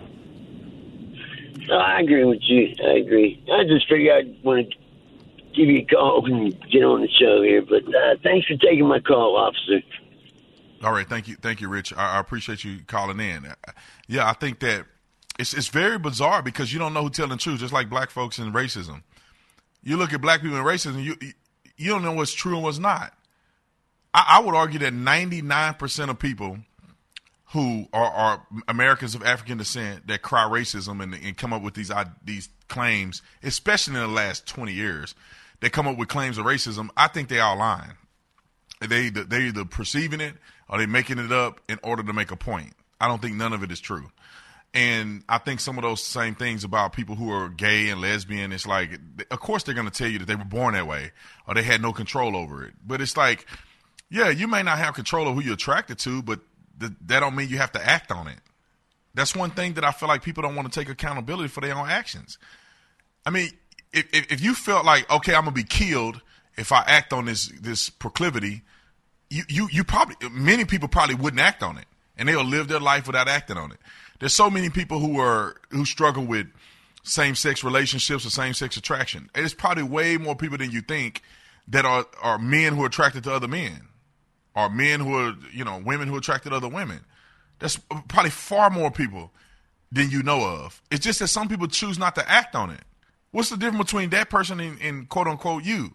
No, I agree with you. I agree. I just figured I'd want to give you a call and get on the show here. But uh, thanks for taking my call, officer. All right, thank you, thank you, Rich. I, I appreciate you calling in. Yeah, I think that it's it's very bizarre because you don't know who's telling the truth. Just like black folks and racism, you look at black people and racism, you you don't know what's true and what's not. I, I would argue that ninety-nine percent of people who are, are Americans of African descent that cry racism and, and come up with these uh, these claims, especially in the last twenty years, they come up with claims of racism. I think they all lying. They they either perceiving it or they making it up in order to make a point. I don't think none of it is true. And I think some of those same things about people who are gay and lesbian, it's like, of course they're going to tell you that they were born that way or they had no control over it. But it's like, yeah, you may not have control of who you're attracted to, but th- that don't mean you have to act on it. That's one thing that I feel like people don't want to take accountability for their own actions. I mean, if, if, if you felt like, okay, I'm going to be killed if I act on this this proclivity, you, you, you probably, many people probably wouldn't act on it, and they'll live their life without acting on it. There's so many people who are who struggle with same-sex relationships or same-sex attraction. It's probably way more people than you think that are, are men who are attracted to other men, or men who are, you know, women who are attracted to other women. That's probably far more people than you know of. It's just that some people choose not to act on it. What's the difference between that person and, and quote-unquote you?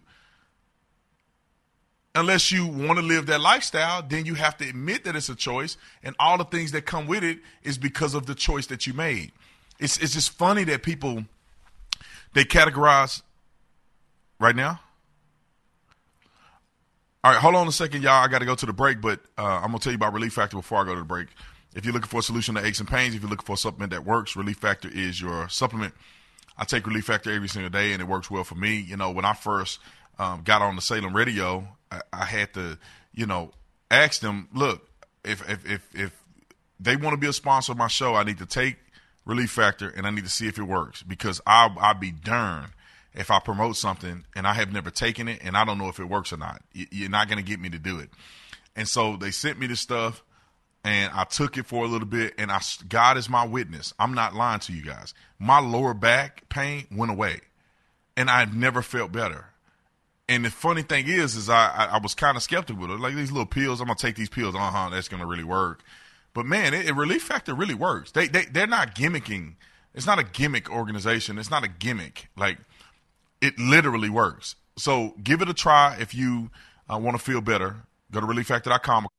Unless you want to live that lifestyle, then you have to admit that it's a choice, and all the things that come with it is because of the choice that you made. It's it's just funny that people, they categorize right now. All right, hold on a second, y'all. I got to go to the break, but uh, I'm going to tell you about Relief Factor before I go to the break. If you're looking for a solution to aches and pains, if you're looking for a supplement that works, Relief Factor is your supplement. I take Relief Factor every single day, and it works well for me. You know, when I first um, got on the Salem radio, I had to, you know, ask them, look, if if if, if they want to be a sponsor of my show, I need to take Relief Factor and I need to see if it works, because I'll, I'll be darned if I promote something and I have never taken it and I don't know if it works or not. You're not going to get me to do it. And so they sent me this stuff and I took it for a little bit, and I, God is my witness. I'm not lying to you guys. My lower back pain went away and I've never felt better. And the funny thing is, is I, I, I was kind of skeptical. Like, these little pills, I'm going to take these pills. Uh-huh, that's going to really work. But, man, it, it Relief Factor really works. They, they, they're not gimmicking. It's not a gimmick organization. It's not a gimmick. Like, it literally works. So give it a try if you uh, want to feel better. Go to relief factor dot com.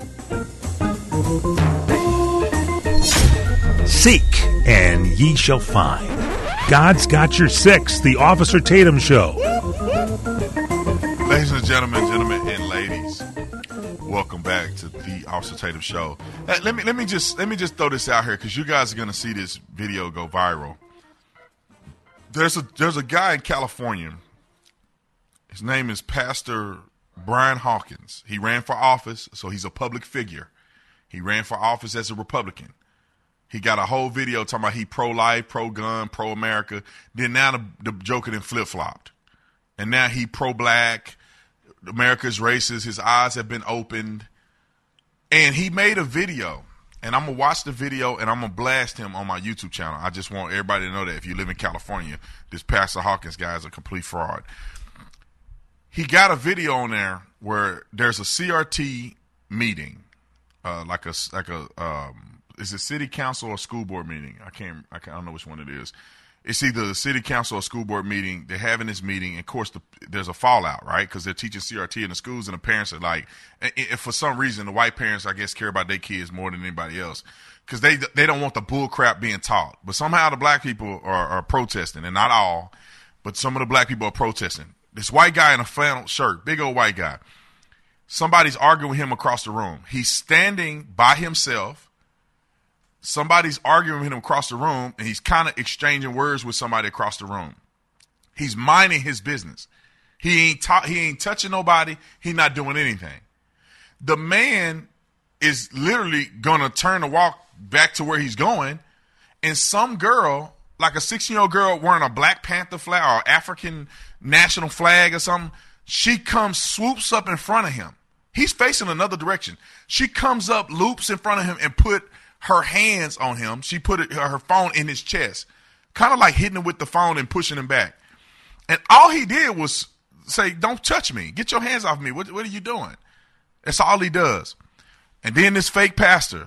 Seek, and ye shall find. God's got your six, the Officer Tatum Show. Ladies and gentlemen, gentlemen and ladies, welcome back to the Officer Tatum Show. Uh, let me let me just let me just throw this out here, because you guys are going to see this video go viral. There's a there's a guy in California. His name is Pastor Brian Hawkins. He ran for office, so he's a public figure. He ran for office as a Republican. He got a whole video talking about he pro-life, pro-gun, pro-America. Then now the, the joker then flip-flopped. And now he pro-black. America's racist. His eyes have been opened. And he made a video. And I'm going to watch the video, and I'm going to blast him on my YouTube channel. I just want everybody to know that if you live in California, this Pastor Hawkins guy is a complete fraud. He got a video on there where there's a C R T meeting, uh, like a, like a, um, is it city council or school board meeting? I can't, I can't, I don't know which one it is. it's either the city council or school board meeting. They're having this meeting. And of course, the, there's a fallout, right? Because they're teaching C R T in the schools, and the parents are like, if for some reason, the white parents, I guess, care about their kids more than anybody else. Because they they don't want the bull crap being taught. But somehow the black people are, are protesting, and not all, but some of the black people are protesting. This white guy in a flannel shirt, big old white guy, somebody's arguing with him across the room. He's standing by himself. Somebody's arguing with him across the room, and he's kind of exchanging words with somebody across the room. He's minding his business. He ain't ta- he ain't touching nobody. He's not doing anything. The man is literally going to turn the walk back to where he's going, and some girl, like a sixteen-year-old girl wearing a Black Panther flag or African national flag or something, she comes, swoops up in front of him. He's facing another direction. She comes up, loops in front of him, and put her hands on him. She put it, her phone in his chest, kind of like hitting him with the phone and pushing him back. And all he did was say, "Don't touch me. Get your hands off me. What, what are you doing?" That's all he does. And then this fake pastor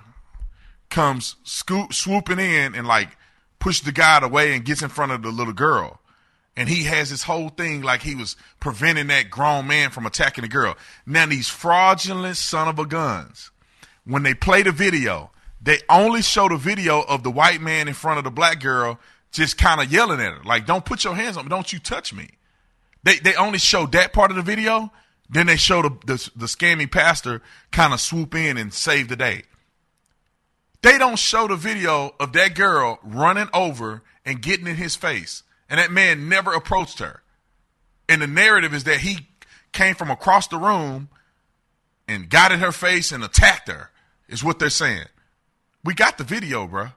comes scoop, swooping in and like push the guy away and gets in front of the little girl. And he has this whole thing like he was preventing that grown man from attacking the girl. Now these fraudulent son of a guns, when they play the video, they only show the video of the white man in front of the black girl just kind of yelling at her. Like, "Don't put your hands on me. Don't you touch me." They they only show that part of the video. Then they show the, the, the scammy pastor kind of swoop in and save the day. They don't show the video of that girl running over and getting in his face. And that man never approached her. And the narrative is that he came from across the room and got in her face and attacked her, is what they're saying. We got the video, bro.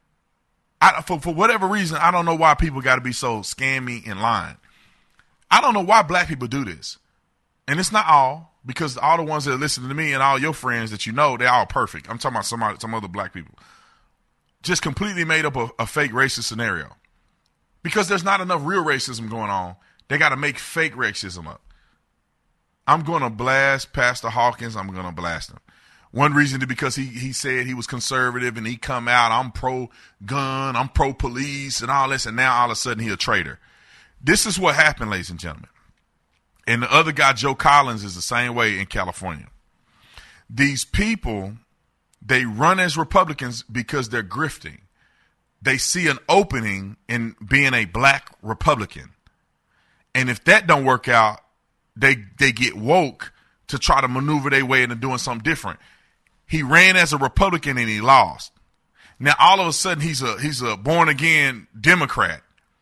I, for, for whatever reason, I don't know why people got to be so scammy and lying. I don't know why black people do this. And it's not all, because all the ones that are listening to me and all your friends that you know, they're all perfect. I'm talking about somebody, some other black people. Just completely made up a, a fake racist scenario. Because there's not enough real racism going on, they got to make fake racism up. I'm going to blast Pastor Hawkins. I'm going to blast him. One reason is because he, he said he was conservative and he come out, I'm pro-gun, I'm pro-police and all this, and now all of a sudden he a traitor. This is what happened, ladies and gentlemen. And the other guy, Joe Collins, is the same way in California. These people, they run as Republicans because they're grifting. They see an opening in being a black Republican. And if that don't work out, they they get woke to try to maneuver their way into doing something different. He ran as a Republican and he lost. Now all of a sudden he's a he's a born again Democrat.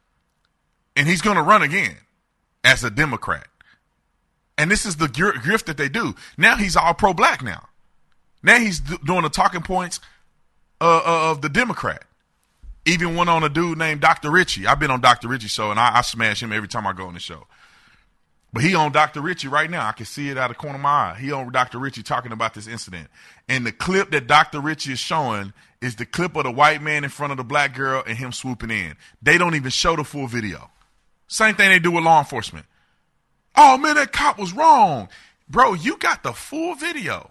And he's going to run again as a Democrat. And this is the grift that they do. Now he's all pro-black now. Now he's d- doing the talking points uh, uh, of the Democrat. Even went on a dude named Doctor Richie. I've been on Doctor Richie's show, and I, I smash him every time I go on the show. But he on Doctor Richie right now. I can see it out of the corner of my eye. He on Doctor Richie talking about this incident. And the clip that Doctor Richie is showing is the clip of the white man in front of the black girl and him swooping in. They don't even show the full video. Same thing they do with law enforcement. Oh, man, that cop was wrong. Bro, you got the full video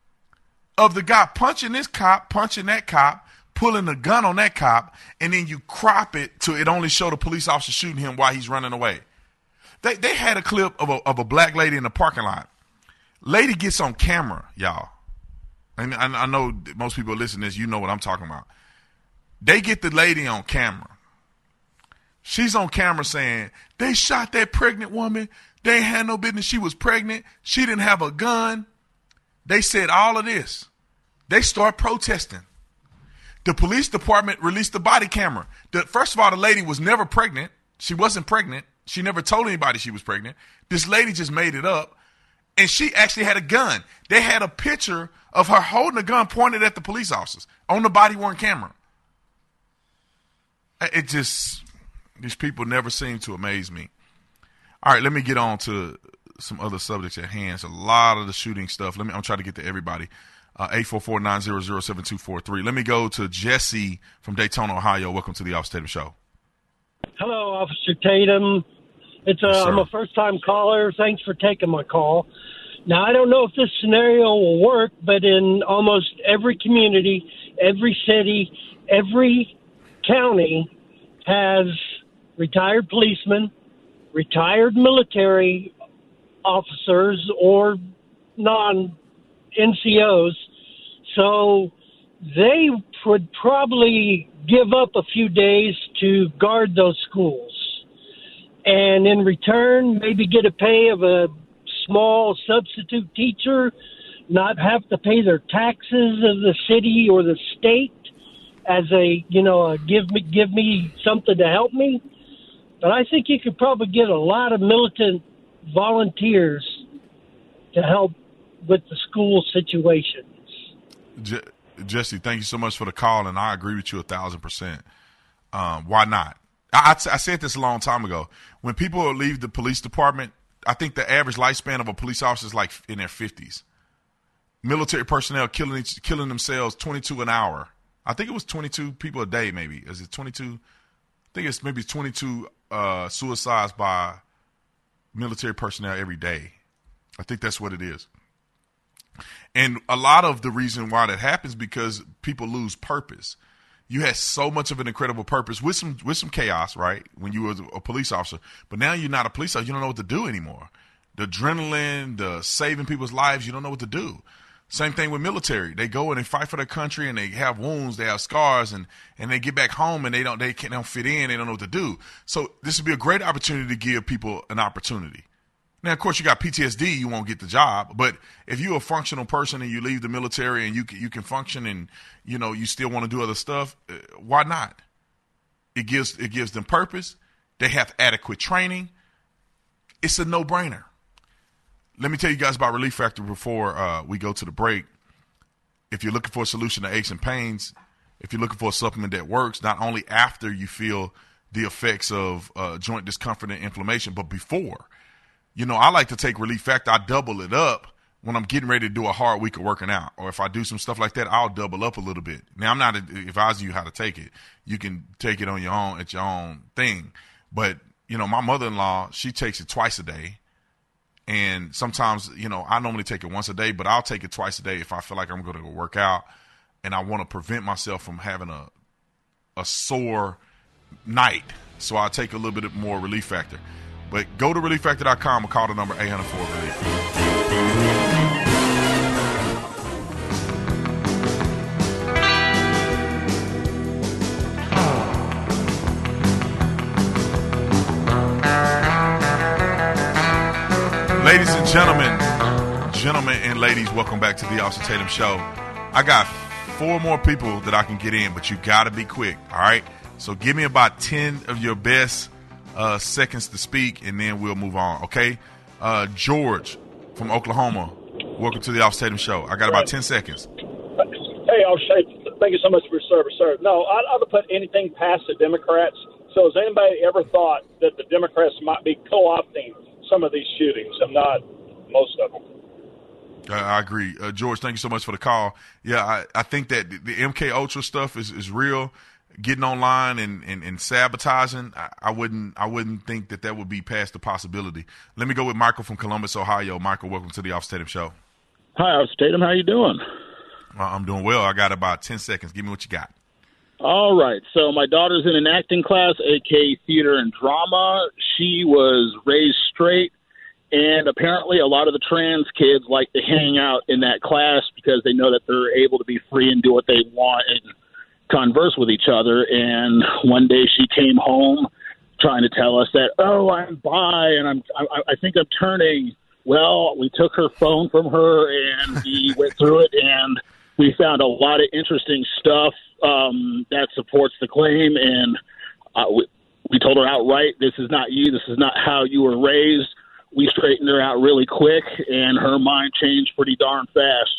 of the guy punching this cop, punching that cop, pulling a gun on that cop, and then you crop it to it only show the police officer shooting him while he's running away. They they had a clip of a, of a black lady in the parking lot. Lady gets on camera, y'all. And I, I know most people listening to this, you know what I'm talking about. They get the lady on camera. She's on camera saying, they shot that pregnant woman. They ain't had no business. She was pregnant. She didn't have a gun. They said all of this. They start protesting. The police department released the body camera. The, first of all, the lady was never pregnant. She wasn't pregnant. She never told anybody she was pregnant. This lady just made it up. And she actually had a gun. They had a picture of her holding a gun pointed at the police officers on the body-worn camera. It just, these people never seem to amaze me. All right, let me get on to some other subjects at hand. It's a lot of the shooting stuff. Let me, I'm trying to get to everybody. Uh, eight four four, nine zero zero, seven two four three. Let me go to Jesse from Daytona, Ohio. Welcome to the Officer Tatum Show. Hello, Officer Tatum. It's a, yes, I'm a first-time caller. Thanks for taking my call. Now, I don't know if this scenario will work, but in almost every community, every city, every county has retired policemen, retired military officers, or non-N C Os. So they would probably give up a few days to guard those schools. And in return, maybe get a pay of a small substitute teacher, not have to pay their taxes of the city or the state as a, you know, a give me give me something to help me. But I think you could probably get a lot of militant volunteers to help with the school situations. Je- Jesse, thank you so much for the call, and I agree with you a thousand percent. Um, why not? I, I, I said this a long time ago. When people leave the police department, I think the average lifespan of a police officer is like in their fifties. Military personnel killing each, killing themselves twenty-two an hour. I think it was twenty-two people a day, maybe. Is it twenty-two? I think it's maybe twenty-two uh, suicides by military personnel every day. I think that's what it is. And a lot of the reason why that happens because people lose purpose. You had so much of an incredible purpose with some with some chaos, right, when you were a police officer. But now you're not a police officer. You don't know what to do anymore. The adrenaline, the saving people's lives, you don't know what to do. Same thing with military. They go and they fight for their country and they have wounds, they have scars, and, and they get back home and they don't they can't they don't fit in, they don't know what to do. So this would be a great opportunity to give people an opportunity. Now, of course, you got P T S D, you won't get the job. But if you're a functional person and you leave the military and you can, you can function and, you know, you still want to do other stuff, why not? It gives it gives them purpose. They have adequate training. It's a no-brainer. Let me tell you guys about Relief Factor before uh, we go to the break. If you're looking for a solution to aches and pains, if you're looking for a supplement that works, not only after you feel the effects of uh, joint discomfort and inflammation, but before. You know, I like to take Relief Factor. I double it up when I'm getting ready to do a hard week of working out. Or if I do some stuff like that, I'll double up a little bit. Now, I'm not advising you how to take it. You can take it on your own at your own thing. But, you know, my mother-in-law, she takes it twice a day. And sometimes, you know, I normally take it once a day, but I'll take it twice a day if I feel like I'm going to go work out and I want to prevent myself from having a a sore night. So I'll take a little bit more Relief Factor. But go to relief factor dot com and call the number eight hundred four relief. Ladies and gentlemen, gentlemen and ladies, welcome back to the Austin Tatum Show. I got four more people that I can get in, but you got to be quick, all right? So give me about ten of your best Uh, seconds to speak, and then we'll move on, okay? Uh, George from Oklahoma, welcome to the Austin Tatum Show. I got about ten seconds. Hey, Austin, thank you so much for your service, sir. No, I, I would put anything past the Democrats. So has anybody ever thought that the Democrats might be co-opting some of these shootings? I'm not most of them. I agree. Uh, George, thank you so much for the call. Yeah, I, I think that the M K Ultra stuff is, is real. Getting online and, and, and sabotaging, I, I wouldn't I wouldn't think that that would be past the possibility. Let me go with Michael from Columbus, Ohio. Michael, welcome to the Austin Tatum Show. Hi, Austin Tatum. How you doing? Uh, I'm doing well. I got about ten seconds. Give me what you got. All right. So my daughter's in an acting class, a k a theater and drama. She was raised straight, and apparently a lot of the trans kids like to hang out in that class because they know that they're able to be free and do what they want and converse with each other. And one day she came home trying to tell us that, oh, I'm bi and I'm I, I think I'm turning. Well, we took her phone from her and we went through it and we found a lot of interesting stuff um, that supports the claim. And uh, we, we told her outright, this is not you. This is not how you were raised. We straightened her out really quick and her mind changed pretty darn fast.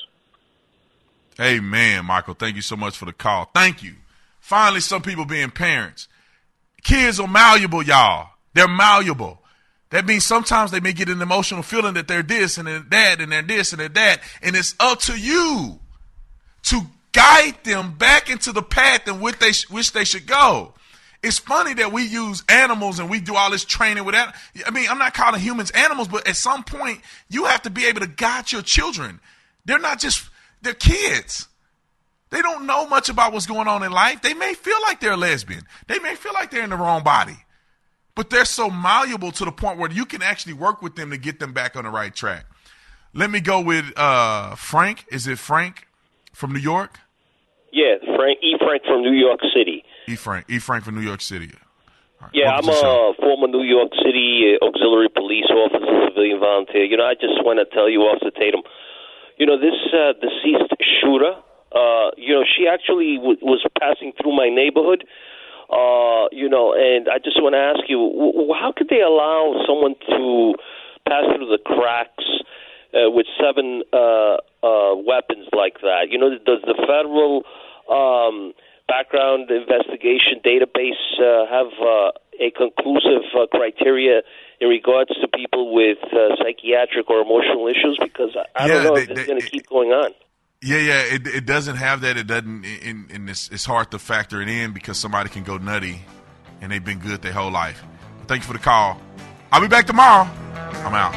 Amen, Michael. Thank you so much for the call. Thank you. Finally, some people being parents. Kids are malleable, y'all. They're malleable. That means sometimes they may get an emotional feeling that they're this and they're that and they're this and they're that. And it's up to you to guide them back into the path in which they, which they should go. It's funny that we use animals and we do all this training with that. I mean, I'm not calling humans animals, but at some point you have to be able to guide your children. They're not just... They're kids. They don't know much about what's going on in life. They may feel like they're a lesbian. They may feel like they're in the wrong body. but they're so malleable to the point where you can actually work with them to get them back on the right track. Let me go with uh, Frank. Is it Frank from New York? Yeah, Frank E. Frank from New York City. E. Frank. E. Frank from New York City. Right, yeah, I'm a former New York City auxiliary police officer, civilian volunteer. You know, I just want to tell you, Officer Tatum, you know, this uh, deceased shooter, uh, you know, she actually w- was passing through my neighborhood, uh, you know, and I just want to ask you, w- how could they allow someone to pass through the cracks uh, with seven uh, uh, weapons like that? You know, does the federal um, background investigation database uh, have uh, a conclusive uh, criteria in regards to people with uh, psychiatric or emotional issues? Because I, I yeah, don't know they, if this is they, going to keep going on. Yeah, yeah, it it doesn't have that. It doesn't, and, and it's, it's hard to factor it in because somebody can go nutty, and they've been good their whole life. Thank you for the call. I'll be back tomorrow. I'm out.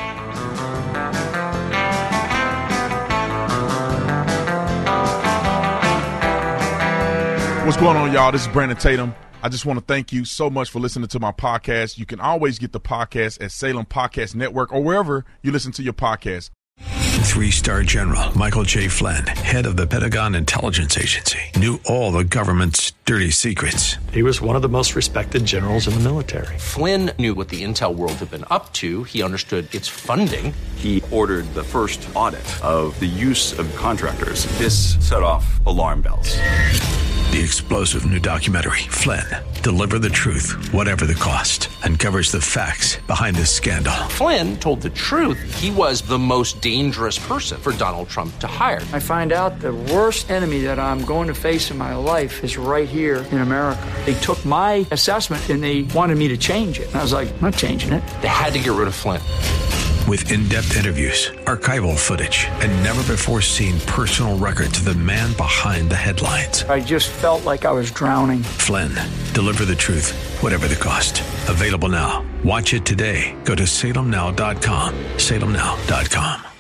What's going on, y'all? This is Brandon Tatum. I just want to thank you so much for listening to my podcast. You can always get the podcast at Salem Podcast Network or wherever you listen to your podcast. Three-star General Michael J. Flynn, head of the Pentagon Intelligence Agency, knew all the government's dirty secrets. He was one of the most respected generals in the military. Flynn knew what the intel world had been up to. He understood its funding. He ordered the first audit of the use of contractors. This set off alarm bells. The explosive new documentary, Flynn, Deliver the Truth, Whatever the Cost, uncovers the facts behind this scandal. Flynn told the truth. He was the most dangerous person for Donald Trump to hire. I find out the worst enemy that I'm going to face in my life is right here in America. They took my assessment and they wanted me to change it. And I was like, I'm not changing it. They had to get rid of Flynn. With in-depth interviews, archival footage, and never-before-seen personal records of the man behind the headlines. I just felt like I was drowning. Flynn, Deliver the Truth, Whatever the Cost. Available now. Watch it today. Go to salem now dot com. salem now dot com.